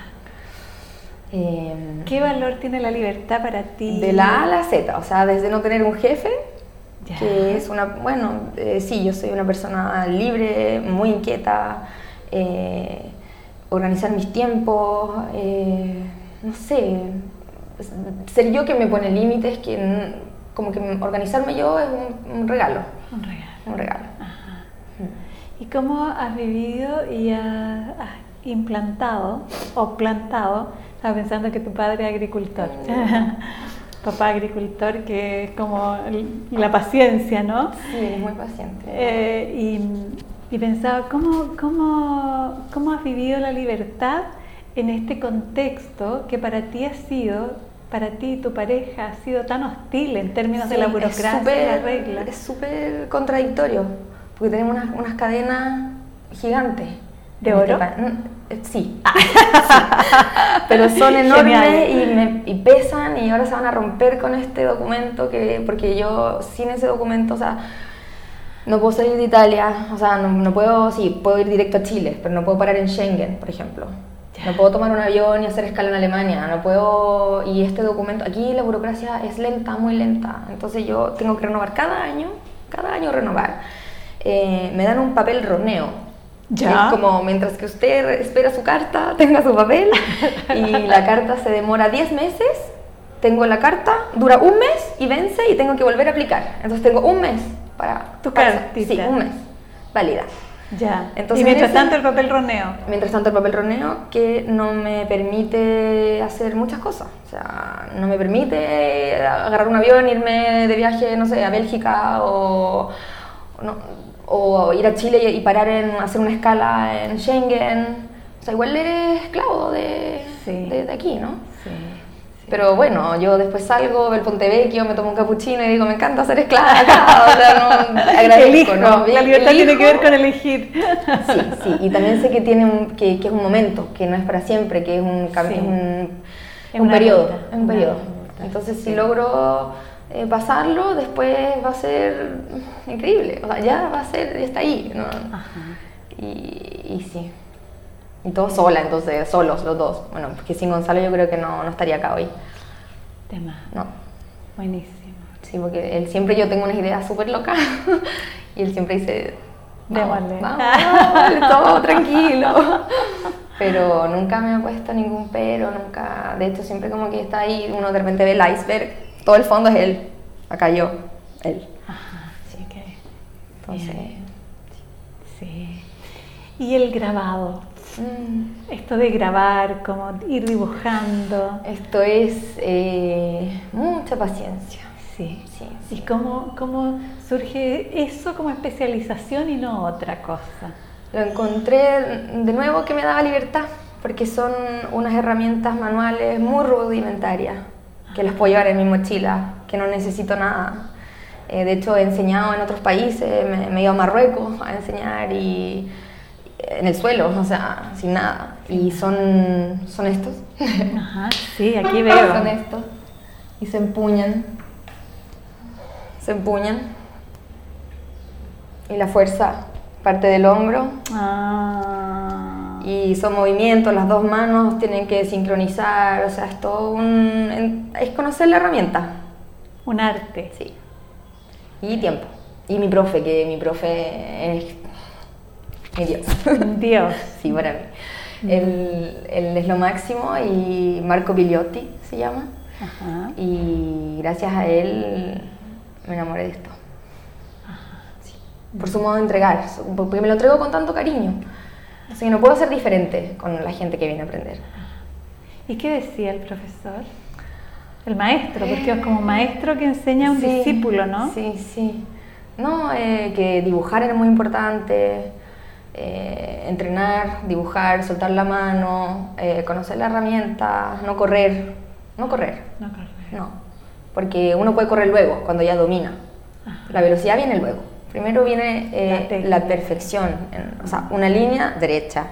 Eh, ¿Qué valor tiene la libertad para ti? De la A a la Z, o sea, desde no tener un jefe, ya. que es una, bueno, eh, sí, yo soy una persona libre, muy inquieta, eh, organizar mis tiempos, eh, no sé, ser yo que me pone límites, que como que organizarme yo es un, un regalo. Un regalo. Un regalo. Ajá. ¿Y cómo has vivido y has, has implantado o plantado? Estaba pensando que tu padre es agricultor. Papá agricultor, que es como la paciencia, ¿no? Sí, es muy paciente. Eh, y, y pensaba, ¿cómo, cómo, ¿cómo has vivido la libertad en este contexto que para ti ha sido, para ti y tu pareja, ha sido tan hostil en términos sí, de la burocracia y las reglas? Es súper contradictorio, porque tenemos unas, unas cadenas gigantes. ¿De oro? Este sí. Ah. sí, pero son enormes y, me, y pesan, y ahora se van a romper con este documento, que, porque yo sin ese documento, o sea, no puedo salir de Italia, o sea, no, no puedo, sí, puedo ir directo a Chile, pero no puedo parar en Schengen, por ejemplo. Ya. No puedo tomar un avión y hacer escala en Alemania, no puedo, y este documento, aquí la burocracia es lenta, muy lenta, entonces yo tengo que renovar cada año, cada año renovar. Eh, me dan un papel roneo. ¿Ya? Es como mientras que usted espera su carta, tenga su papel, y la carta se demora diez meses, tengo la carta, dura un mes y vence y tengo que volver a aplicar. Entonces tengo un mes para... ¿Tu cartita? Sí, un mes, válida. Ya. Entonces, y mientras ese, tanto el papel roneo. Mientras tanto el papel roneo, que no me permite hacer muchas cosas. O sea, no me permite agarrar un avión, irme de viaje, no sé, a Bélgica o... No, o ir a Chile y parar en hacer una escala en Schengen. O o sea, igual eres esclavo de, Sí. de, de aquí, ¿no? Sí. Pero bueno, yo después salgo, veo el Ponte Vecchio, me tomo un cappuccino y digo, me encanta ser esclava acá, o sea, no, agradezco, Elijo, ¿no? la libertad Elijo. tiene que ver con elegir. Sí, sí, y también sé que, tiene un, que, que es un momento, que no es para siempre, que es un, cam- Sí. es un, Es un una periodo, ruta, es un una periodo. ruta, Entonces, sí. si logro eh, pasarlo, después va a ser increíble, o sea, ya va a ser, ya está ahí, ¿no? Ajá. Y, y sí, y todo sola, entonces, solos los dos. Bueno, porque sin Gonzalo yo creo que no, no estaría acá hoy, Tema. no. Buenísimo. Sí, porque él siempre, yo tengo unas ideas súper locas y él siempre dice, vamos, Démosle. vamos, vamos, todo tranquilo. Pero nunca me ha puesto ningún pero, nunca, de hecho siempre como que está ahí, uno de repente ve el iceberg, todo el fondo es él, acá yo, él. Ajá, sí que. Entonces, Bien. Sí. Y el grabado. mm, Esto de grabar, como ir dibujando. esto es eh, mucha paciencia. Sí. Sí, ¿Y cómo, cómo surge eso como especialización y no otra cosa? Lo encontré de nuevo que me daba libertad, porque son unas herramientas manuales muy rudimentarias, que las puedo llevar en mi mochila, que no necesito nada. Eh, de hecho, he enseñado en otros países, me, me he ido a Marruecos a enseñar y en el suelo, o sea, sin nada. Y son, son estos. Ajá, sí, aquí veo. Son estos. Y se empuñan. Se empuñan. Y la fuerza parte del hombro. Ah. Y son movimientos, las dos manos tienen que sincronizar, o sea, es todo un... es conocer la herramienta. Un arte. Sí. Y tiempo. Y mi profe, que mi profe es mi Dios. Dios. Sí, para mí. Él, él es lo máximo y Marco Bigliotti se llama. Ajá. Y gracias a él me enamoré de esto. Sí. Por su modo de entregar, porque me lo entrego con tanto cariño. Así que no puedo ser diferente con la gente que viene a aprender. ¿Y qué decía el profesor? El maestro, porque es como maestro que enseña a un Sí, discípulo, ¿no? Sí, sí. No, eh, que dibujar era muy importante, eh, entrenar, dibujar, soltar la mano, eh, conocer la herramienta, no correr, no correr, No, correcto. no, porque uno puede correr luego, cuando ya domina. Ajá. La velocidad viene luego. Primero viene eh, La la, técnica. perfección, en- o sea, una línea derecha,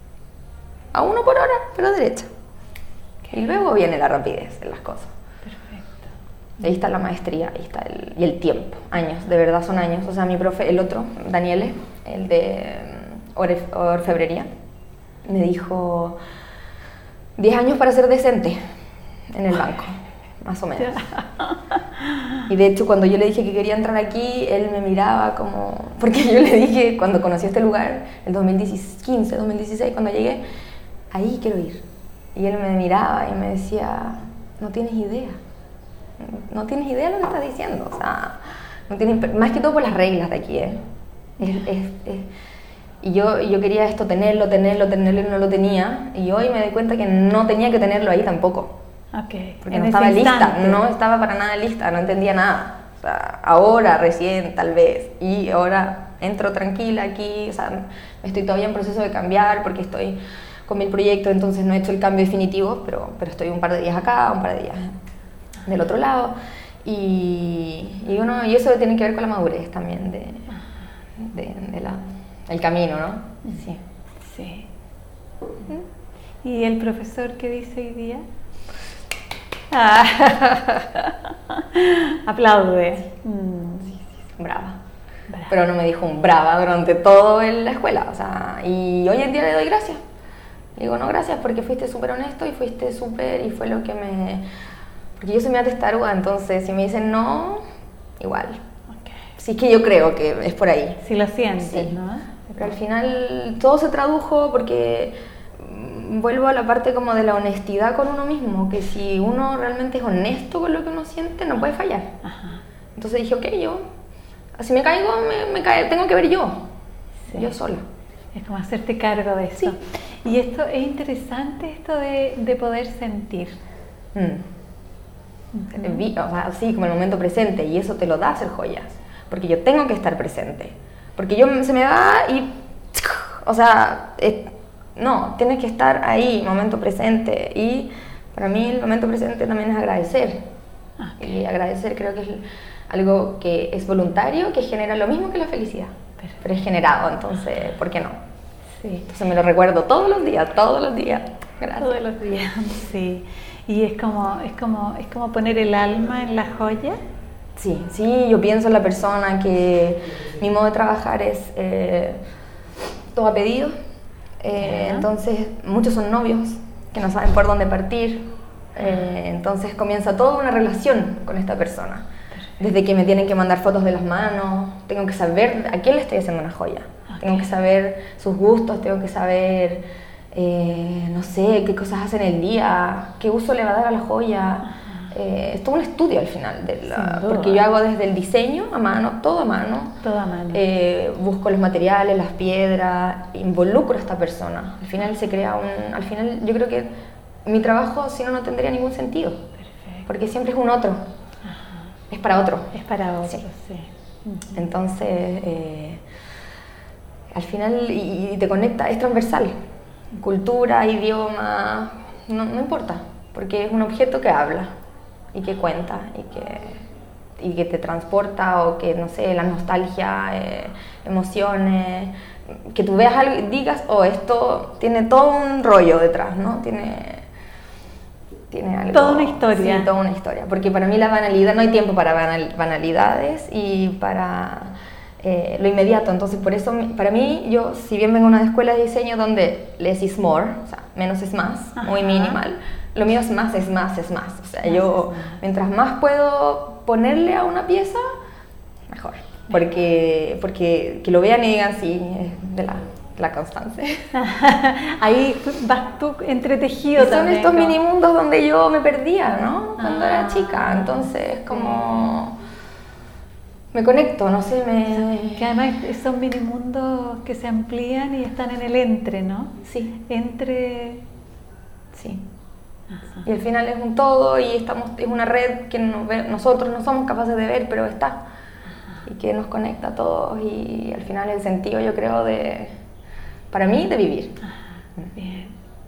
a uno por hora, pero derecha. Y luego viene la rapidez en las cosas. Perfecto. Ahí está la maestría, ahí está el, y el tiempo, años, de verdad son años. O sea, mi profe, el otro, Daniele, el de mm, orfe- orfebrería, me dijo diez años para ser decente en el banco, más o menos. Y de hecho, cuando yo le dije que quería entrar aquí, él me miraba como... Porque yo le dije, cuando conocí este lugar, el dos mil quince, dos mil dieciséis, cuando llegué, ahí quiero ir. Y él me miraba y me decía, no tienes idea. No tienes idea de lo que estás diciendo. O sea, no tienes, más que todo por las reglas de aquí, ¿eh? Es, es, es, y yo, yo quería esto, tenerlo, tenerlo, tenerlo y no lo tenía. Y hoy me doy cuenta que no tenía que tenerlo ahí tampoco. Ok. Porque En no ese estaba lista, instante. no estaba para nada lista, no entendía nada. O sea, ahora, recién, tal vez. Y ahora entro tranquila aquí, o sea, estoy todavía en proceso de cambiar porque estoy con mil proyectos, entonces no he hecho el cambio definitivo, pero, pero estoy un par de días acá, un par de días del otro lado. Y, y, uno, y eso tiene que ver con la madurez también de, de, de la, el camino, ¿no? Sí. Sí. ¿Y el profesor qué dice hoy día? Ah. Aplaude. Mm. Brava. Brava. Pero no me dijo un brava durante todo en la escuela, o sea, y hoy en día le doy gracias. Le digo, no, gracias porque fuiste súper honesto y fuiste súper, y fue lo que me... Porque yo soy media testaruda, entonces si me dicen no, igual. Okay. Sí que yo creo que es por ahí. Si lo sientes, Sí. ¿no? Pero al final todo se tradujo porque mm, vuelvo a la parte como de la honestidad con uno mismo, que si uno realmente es honesto con lo que uno siente, no puede fallar. Ajá. Entonces dije, ok, yo, si me caigo, me, me cae, tengo que ver yo, Sí. yo sola. Es como hacerte cargo de eso. Sí. Y esto es interesante, esto de, de poder sentir. Mm. Vi- o sea, sí, como el momento presente, y eso te lo da hacer joyas, porque yo tengo que estar presente, porque yo se me da y, o sea, es- No, tienes que estar ahí, momento presente. Y para mí el momento presente también es agradecer. Okay. Y agradecer creo que es algo que es voluntario, que genera lo mismo que la felicidad. Perfecto. Pero es generado, entonces, ¿por qué no? Sí. Entonces me lo recuerdo todos los días, todos los días. Gracias. Todos los días, sí. Y es como, es como, es como poner el alma en la joya. Sí, sí, yo pienso en la persona, que mi modo de trabajar es eh, todo a pedido. Eh, entonces, muchos son novios que no saben por dónde partir. Eh, entonces comienza toda una relación con esta persona. Perfecto. Desde que me tienen que mandar fotos de las manos, tengo que saber a quién le estoy haciendo una joya. Okay. Tengo que saber sus gustos, tengo que saber, eh, no sé, qué cosas hace en el día, qué uso le va a dar a la joya. Eh, es todo un estudio al final, de la, porque yo hago desde el diseño a mano, todo a mano, todo a mano. Eh, busco los materiales, las piedras, involucro a esta persona. Al final se crea un, al final yo creo que mi trabajo si no no tendría ningún sentido. Perfecto. Porque siempre es un otro. Ajá. Es para otro. Es para otro, sí. sí. Uh-huh. Entonces, eh, al final y, y te conecta, es transversal. Cultura, idioma, no, no importa, porque es un objeto que habla y que cuenta y que, y que te transporta, o que, no sé, la nostalgia, eh, emociones, que tú veas algo y digas, oh, esto tiene todo un rollo detrás, ¿no? Tiene, tiene algo... Toda una historia. Sí, toda una historia, porque para mí la banalidad, no hay tiempo para banal, banalidades y para eh, lo inmediato. Entonces, por eso, para mí, yo, si bien vengo de una escuela de diseño donde less is more, o sea, menos es más, ajá, muy minimal, lo mío es más, es más, es más. O sea, más yo, mientras más puedo ponerle a una pieza, mejor. Porque, porque que lo vean y digan, sí, es de la, la constancia. Ahí vas tú entretejido. Y son también, estos como... mini mundos donde yo me perdía, ¿no? Cuando ah. era chica. Entonces, como... me conecto, no sé, me... Que además son mini mundos que se amplían y están en el entre, ¿no? Sí. Entre... Sí. Ajá. Y al final es un todo y estamos, es una red que no ve, nosotros no somos capaces de ver, pero está. Ajá. Y que nos conecta a todos, y al final el sentido, yo creo, de, para mí, de vivir. Ajá. Bien.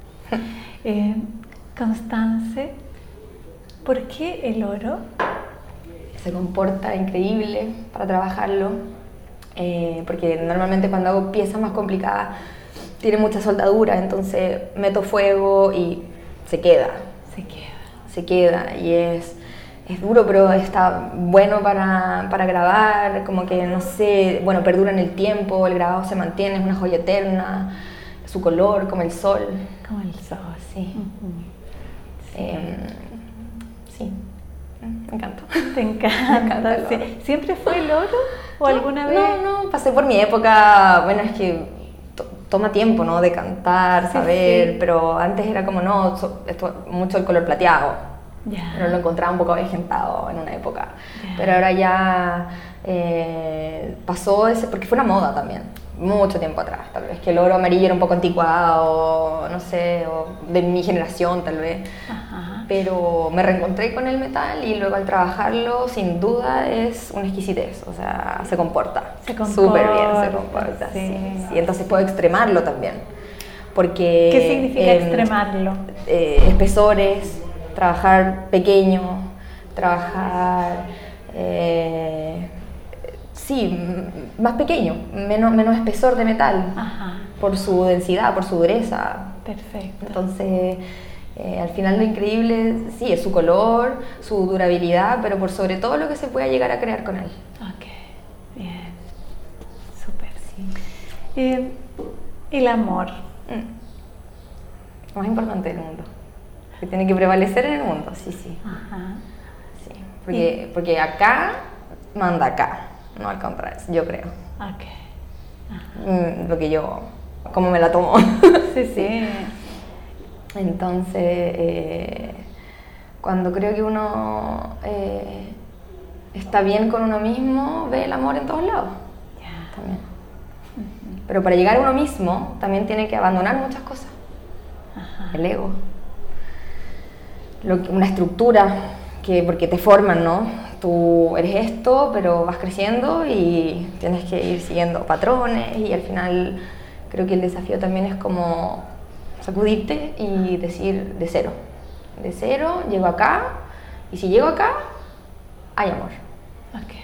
eh, Constance, ¿por qué el oro? Se comporta increíble para trabajarlo, eh, porque normalmente cuando hago piezas más complicadas tiene mucha soldadura, entonces meto fuego y se queda. Se queda. Se queda y es, es duro, pero está bueno para, para grabar, como que, no sé, bueno, perdura en el tiempo, el grabado se mantiene, es una joya eterna, su color, como el sol. Como el sol, sí. Uh-huh. Sí. Eh, sí. Me encanta. Te encanta. Me encanta el oro. ¿Siempre fue el oro o no, alguna vez? No, no, pasé por mi época, bueno, es que to, toma tiempo, ¿no? De cantar, sí, saber, sí. Pero antes era como, no, so, esto, mucho el color plateado. Ya. Pero lo encontraba un poco avejentado en una época. Ya. Pero ahora ya eh, pasó ese, porque fue una moda también, mucho tiempo atrás, tal vez, que el oro amarillo era un poco anticuado, no sé, o de mi generación tal vez. Ajá. Pero me reencontré con el metal y luego al trabajarlo, sin duda, es una exquisitez, o sea, se comporta, se comporta súper bien, se comporta, sí. Sí, sí. Entonces puedo extremarlo también, porque... ¿Qué significa eh, extremarlo? Eh, espesores, trabajar pequeño, trabajar... Eh, sí, más pequeño, menos, menos espesor de metal. Ajá. Por su densidad, por su dureza. Perfecto. Entonces, eh, al final lo increíble, sí, es su color, su durabilidad, pero por sobre todo lo que se pueda llegar a crear con él. Ok, bien, súper, sí. Eh, el amor. Mm. Lo más importante del mundo, que tiene que prevalecer en el mundo, sí, sí. Ajá. Sí, porque, porque acá manda acá. No, al contrario, yo creo. Ok. Ajá. Lo que yo, cómo me la tomo. Sí, sí. Entonces, eh, cuando creo que uno eh, está bien con uno mismo, ve el amor en todos lados. Yeah. También. Uh-huh. Pero para llegar a uno mismo, también tiene que abandonar muchas cosas. Ajá. El ego. Lo que, una estructura, que, porque te forman, ¿no? Tú eres esto, pero vas creciendo y tienes que ir siguiendo patrones, y al final creo que el desafío también es como sacudirte y decir de cero. De cero, llego acá, y si llego acá, hay amor. Ok.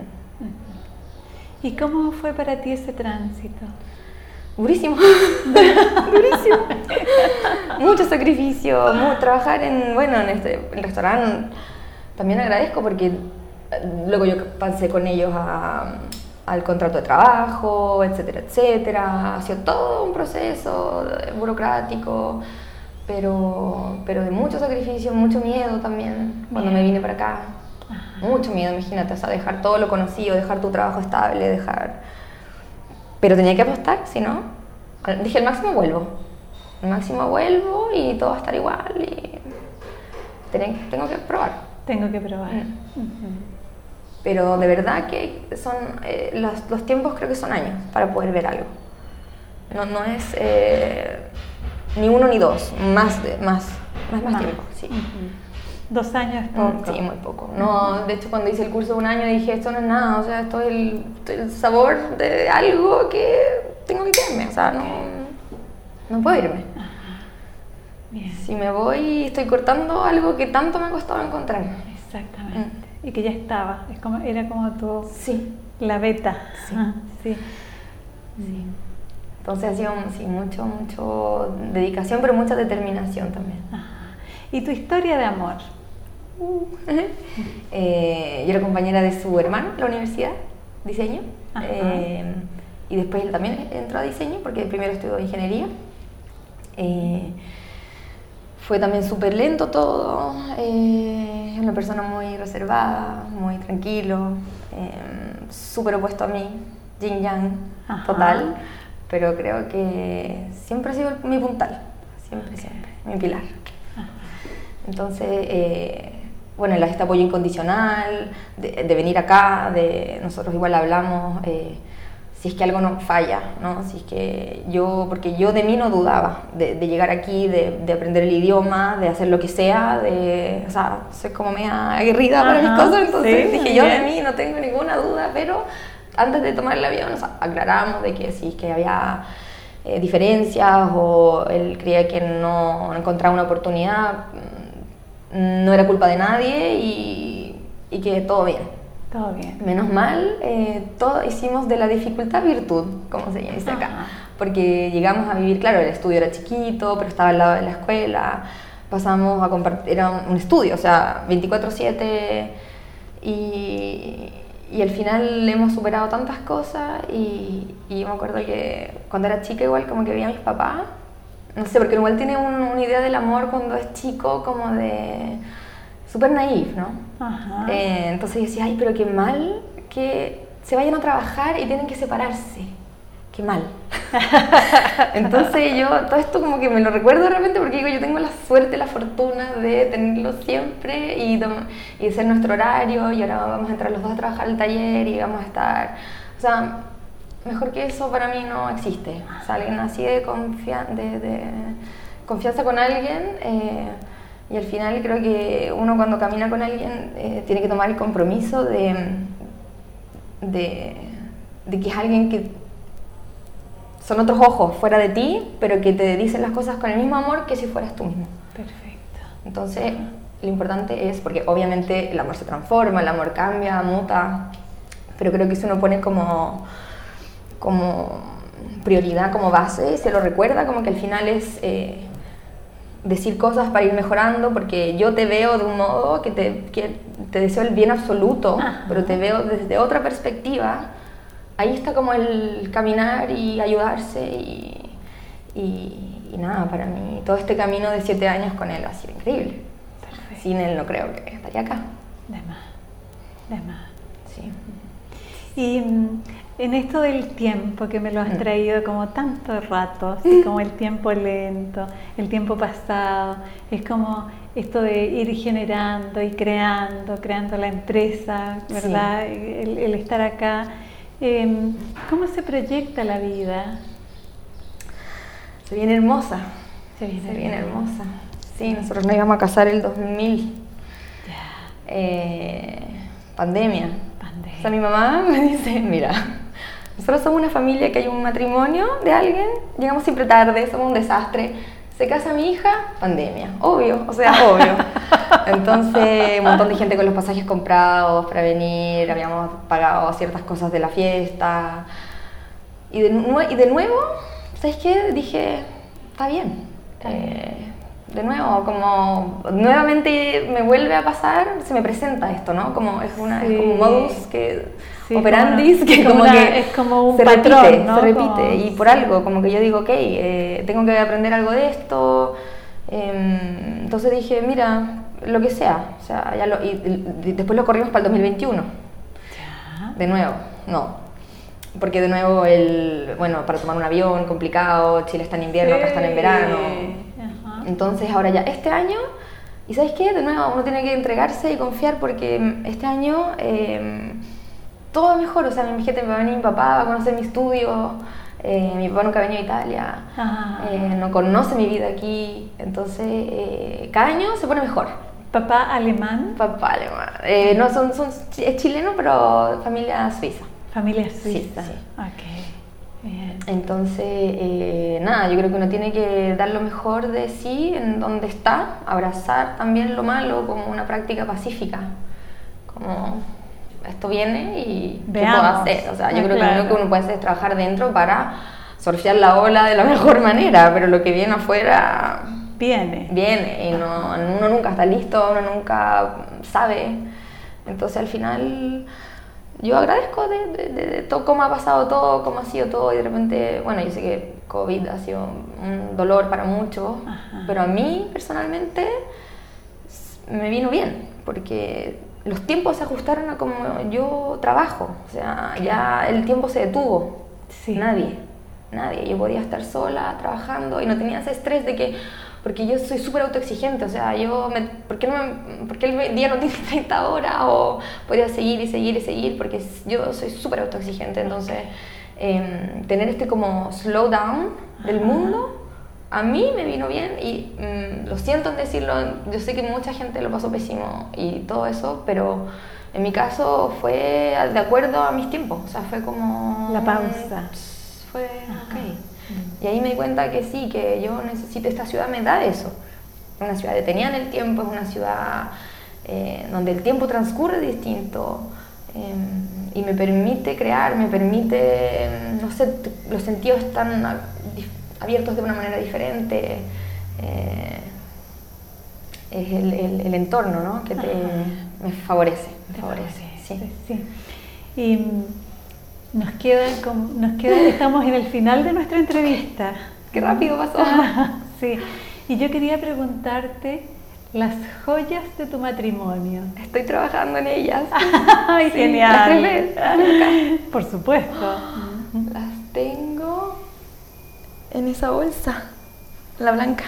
Mm. ¿Y cómo fue para ti ese tránsito? Durísimo, durísimo. Mucho sacrificio, mu- trabajar en, bueno, en este el restaurante. También agradezco porque luego yo pasé con ellos a, al contrato de trabajo, etcétera, etcétera. Ha sido todo un proceso burocrático, pero, pero de mucho sacrificio, mucho miedo también cuando me vine para acá. Ajá. Mucho miedo, imagínate, o sea, dejar todo lo conocido, dejar tu trabajo estable, dejar... Pero tenía que apostar, si no, dije, el máximo vuelvo. El máximo vuelvo y todo va a estar igual y tengo, tengo que probar. Tengo que probar. Mm. Uh-huh. Pero de verdad que son, eh, los, los tiempos creo que son años para poder ver algo. No, no es eh, ni uno ni dos, más, de, más, más, más, más tiempo. Sí. Uh-huh. Dos años es poco. Sí, muy poco. No, de hecho, cuando hice el curso de un año dije, esto no es nada, o sea, esto es el, el sabor de algo que tengo que quedarme, o sea, no, no puedo irme. Ajá. Bien. Si me voy, estoy cortando algo que tanto me ha costado encontrar. Exactamente. Mm. Y que ya estaba, es como, era como tu... Sí. La beta. Sí. Ah, sí. Sí. Entonces ha sido sí, mucho, mucho dedicación, pero mucha determinación también. Ajá. ¿Y tu historia de amor? Uh. eh, yo era compañera de su hermano en la universidad, diseño, eh, y después él también entró a diseño porque primero estudió ingeniería. Eh, fue también súper lento todo, eh, una persona muy reservada, muy tranquilo, eh, súper opuesto a mí, yin yang, Ajá. total, pero creo que siempre ha sido mi puntal, siempre, okay. siempre, mi pilar. Ajá. Entonces, eh, bueno, este apoyo incondicional, de, de venir acá, de nosotros igual hablamos, eh, si es que algo no falla, ¿no? Si es que yo, porque yo de mí no dudaba, de, de llegar aquí, de, de aprender el idioma, de hacer lo que sea, de, o sea, soy como media aguerrida para mis cosas, entonces sí, dije yo de mí no tengo ninguna duda, pero antes de tomar el avión, o sea, aclaramos de que si es que había eh, diferencias o él creía que no encontraba una oportunidad, no era culpa de nadie y, y que todo bien. Todo bien. Menos mal, eh, todo hicimos de la dificultad virtud, como se dice acá. Ajá. Porque llegamos a vivir, claro, el estudio era chiquito, pero estaba al lado de la escuela, pasamos a compartir, era un estudio, o sea, veinticuatro siete, y, y al final hemos superado tantas cosas, y, y yo me acuerdo que cuando era chica igual como que veía a mis papás, no sé, porque igual tiene un, una idea del amor cuando es chico como de... súper naif, ¿no? Ajá. Eh, entonces yo decía, ay, pero qué mal que se vayan a trabajar y tienen que separarse. Qué mal. Entonces yo todo esto como que me lo recuerdo de repente porque digo, yo tengo la suerte, la fortuna de tenerlo siempre y, y de ser nuestro horario y ahora vamos a entrar los dos a trabajar al taller y vamos a estar... O sea, mejor que eso para mí no existe. O sea, alguien así de, confia- de, de confianza con alguien... Eh, y al final creo que uno cuando camina con alguien eh, tiene que tomar el compromiso de, de, de que es alguien que son otros ojos fuera de ti, pero que te dicen las cosas con el mismo amor que si fueras tú mismo. Perfecto. Entonces, lo importante es, porque obviamente el amor se transforma, el amor cambia, muta, pero creo que si uno pone como, como prioridad, como base, se lo recuerda, como que al final es... Eh, decir cosas para ir mejorando, porque yo te veo de un modo que te, que te deseo el bien absoluto, Ajá. pero te veo desde otra perspectiva. Ahí está como el caminar y ayudarse y, y, y nada, para mí todo este camino de siete años con él ha sido increíble. Perfecto. Sin él no creo que estaría acá. De más, de más. Sí. Y en esto del tiempo que me lo has traído como tanto rato, así como el tiempo lento, el tiempo pasado, es como esto de ir generando y creando, creando la empresa, ¿verdad? Sí. El, el estar acá. Eh, ¿Cómo se proyecta la vida? Se viene hermosa. Se viene, se viene hermosa. Sí, nosotros nos íbamos a casar el dos mil. Ya. Eh, pandemia. Pandemia. O sea, mi mamá me dice, mira... Nosotros somos una familia que hay un matrimonio de alguien, llegamos siempre tarde, somos un desastre, Se casa mi hija, pandemia, obvio, o sea, obvio. Entonces, un montón de gente con los pasajes comprados para venir, habíamos pagado ciertas cosas de la fiesta. Y de, nue- y de nuevo, ¿sabes qué? Dije, está bien. Eh, de nuevo, como nuevamente me vuelve a pasar, se me presenta esto, ¿no? Como es, una, Sí. es como un modus que, Sí, operandis, como que una- como una- que es como un se patrón, repite, ¿no? se repite. Como- Y por sí. algo, como que yo digo, ok, eh, tengo que aprender algo de esto. Eh, entonces dije, mira, lo que sea. O sea, ya lo, y, y después lo corrimos para el dos mil veintiuno. Ya. De nuevo, no. Porque de nuevo, el, bueno, para tomar un avión, complicado, Chile está en invierno, acá están en verano. Ajá. Entonces ahora ya, este año, ¿y sabes qué? De nuevo, uno tiene que entregarse y confiar porque este año eh, todo va mejor. O sea, mi gente va a venir, mi papá va a conocer mi estudio, eh, mi papá nunca ha venido a Italia, Ah. eh, no conoce mi vida aquí. Entonces, eh, cada año se pone mejor. ¿Papá alemán? Papá alemán. Eh, no, son, son, es chileno, pero familia suiza. Familia suiza. sí. Ok, bien. Entonces, eh, nada, yo creo que uno tiene que dar lo mejor de sí en donde está, abrazar también lo malo como una práctica pacífica, como esto viene y ¿qué puedo Veamos. hacer? O sea, yo Ah, creo que claro. lo único que uno puede hacer es trabajar dentro para surfear la ola de la mejor manera, pero lo que viene afuera Viene. viene y no, uno nunca está listo, uno nunca sabe. Entonces al final yo agradezco de, de, de, de todo cómo ha pasado todo, cómo ha sido todo y de repente, bueno, yo sé que COVID ha sido un dolor para muchos, Ajá. pero a mí personalmente me vino bien porque los tiempos se ajustaron a como yo trabajo, o sea, ya el tiempo se detuvo. Sí. Nadie, nadie. Yo podía estar sola trabajando y no tenía ese estrés de que, porque yo soy súper autoexigente, o sea, yo, me, ¿por, qué no me, ¿por qué el día no tiene treinta horas? O podía seguir y seguir y seguir, porque yo soy súper autoexigente, entonces eh, tener este como slowdown del mundo, a mí me vino bien y mm, lo siento en decirlo, yo sé que mucha gente lo pasó pésimo y todo eso, pero en mi caso fue de acuerdo a mis tiempos, o sea, fue como... La pausa. Fue ok. Y ahí me di cuenta que sí, que yo necesito, esta ciudad me da eso. Una ciudad detenida en el tiempo, es una ciudad eh, donde el tiempo transcurre distinto eh, y me permite crear, me permite, eh, no sé, los sentidos están a- dif- abiertos de una manera diferente. Eh, es el, el, el entorno, ¿no? Que te, me favorece, me Te favorece. favorece, Sí. sí. Y mm, nos queda, como- nos queda, estamos en el final de nuestra entrevista. Qué rápido pasó. Sí, y yo quería preguntarte las joyas de tu matrimonio. Estoy trabajando en ellas. ¡Ay, Sí, genial! ¿las querés ver? Por supuesto. Las tengo en esa bolsa, la blanca.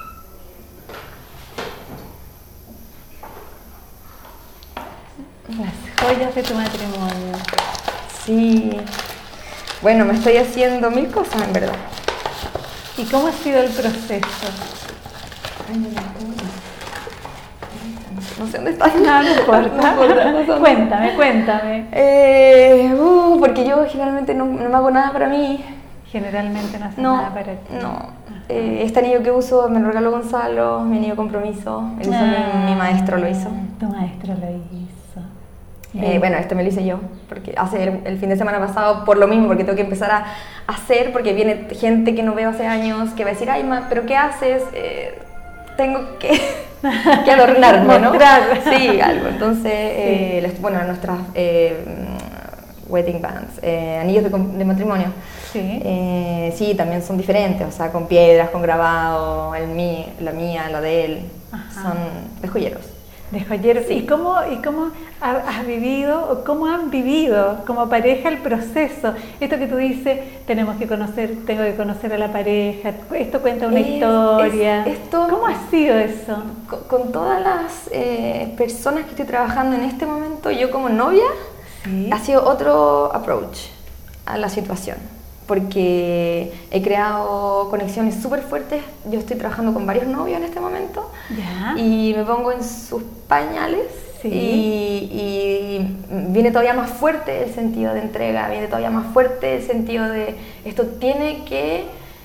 Las joyas de tu matrimonio. Sí. Bueno, me estoy haciendo mil cosas en verdad. ¿Y cómo ha sido el proceso? Ay, no la tengo. No sé dónde está. No, no importa. No importa, no sé dónde. Cuéntame, cuéntame. Eh, uh, porque yo generalmente no, no me hago nada para mí. Generalmente no haces No, nada para ti. no. Eh, este anillo que uso me lo regaló Gonzalo, mi anillo de compromiso. Él hizo, Ah, mi, mi maestro lo hizo. Tu maestro lo hizo. Eh, Bien. bueno, este me lo hice yo, porque hace el, el fin de semana pasado por lo mismo, porque tengo que empezar a hacer, porque viene gente que no veo hace años, que va a decir, ay, ma, ¿pero qué haces? Eh, tengo que, que adornarme, ¿no? Mostrar. Sí, algo. Entonces, eh, les- bueno, nuestras eh, wedding bands, eh, anillos de, com- de matrimonio, Sí. eh, sí, también son diferentes, o sea, con piedras, con grabado, el mí, la mía, la de él, Ajá. son de joyeros. De joyeros. Sí. ¿Y cómo, y cómo ha- has vivido o cómo han vivido como pareja el proceso? Esto que tú dices, tenemos que conocer, tengo que conocer a la pareja, esto cuenta una Es- historia. es- esto- ¿Cómo ha sido eso? Con, con todas las eh, personas que estoy trabajando en este momento, yo como novia, Sí. ha sido otro approach a la situación, porque he creado conexiones súper fuertes. Yo estoy trabajando con varios novios en este momento Ya. y me pongo en sus pañales. Sí. Y, y viene todavía más fuerte el sentido de entrega, viene todavía más fuerte el sentido de esto tiene que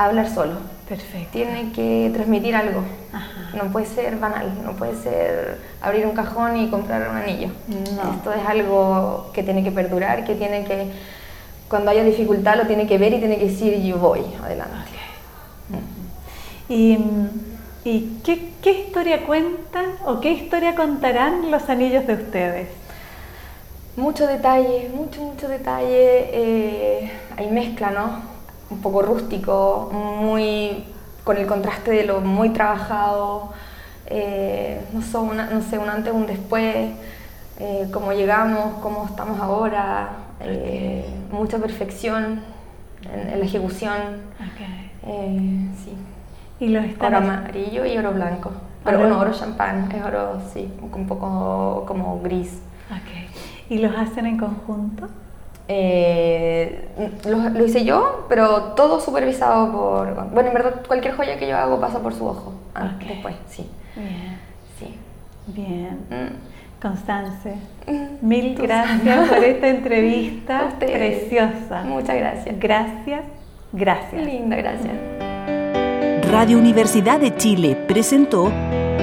hablar solo. Perfecto. Tiene que transmitir algo. Ajá. No puede ser banal, no puede ser abrir un cajón y comprar un anillo. No. Esto es algo que tiene que perdurar, que tiene que, cuando haya dificultad lo tiene que ver y tiene que decir yo voy adelante. Okay. ¿Y, y qué, qué historia cuentan o qué historia contarán los anillos de ustedes? Mucho detalle, mucho, mucho detalle. Eh, hay mezcla, ¿no? Un poco rústico, muy con el contraste de lo muy trabajado, eh, no, sé, una, no sé, un antes, un después, eh, cómo llegamos, cómo estamos ahora, eh, mucha perfección en, en la ejecución. Okay. Eh, sí. ¿Y los están oro amarillo y oro blanco, pero oro... bueno, oro champán, es oro, sí, un poco como gris. Okay. ¿Y los hacen en conjunto? Eh, lo, lo hice yo, pero todo supervisado por... Bueno, en verdad cualquier joya que yo hago pasa por su ojo. Ah, okay. Después, sí. Bien. Sí. Bien. Mm. Constance, mm. mil gracias por esta entrevista Ustedes. Preciosa. Muchas gracias. Gracias, gracias. Linda, gracias. Radio Universidad de Chile presentó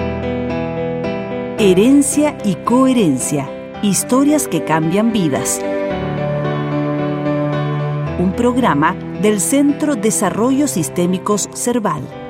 Herencia y Coherencia, historias que cambian vidas. Un programa del Centro Desarrollos Sistémicos Cerval.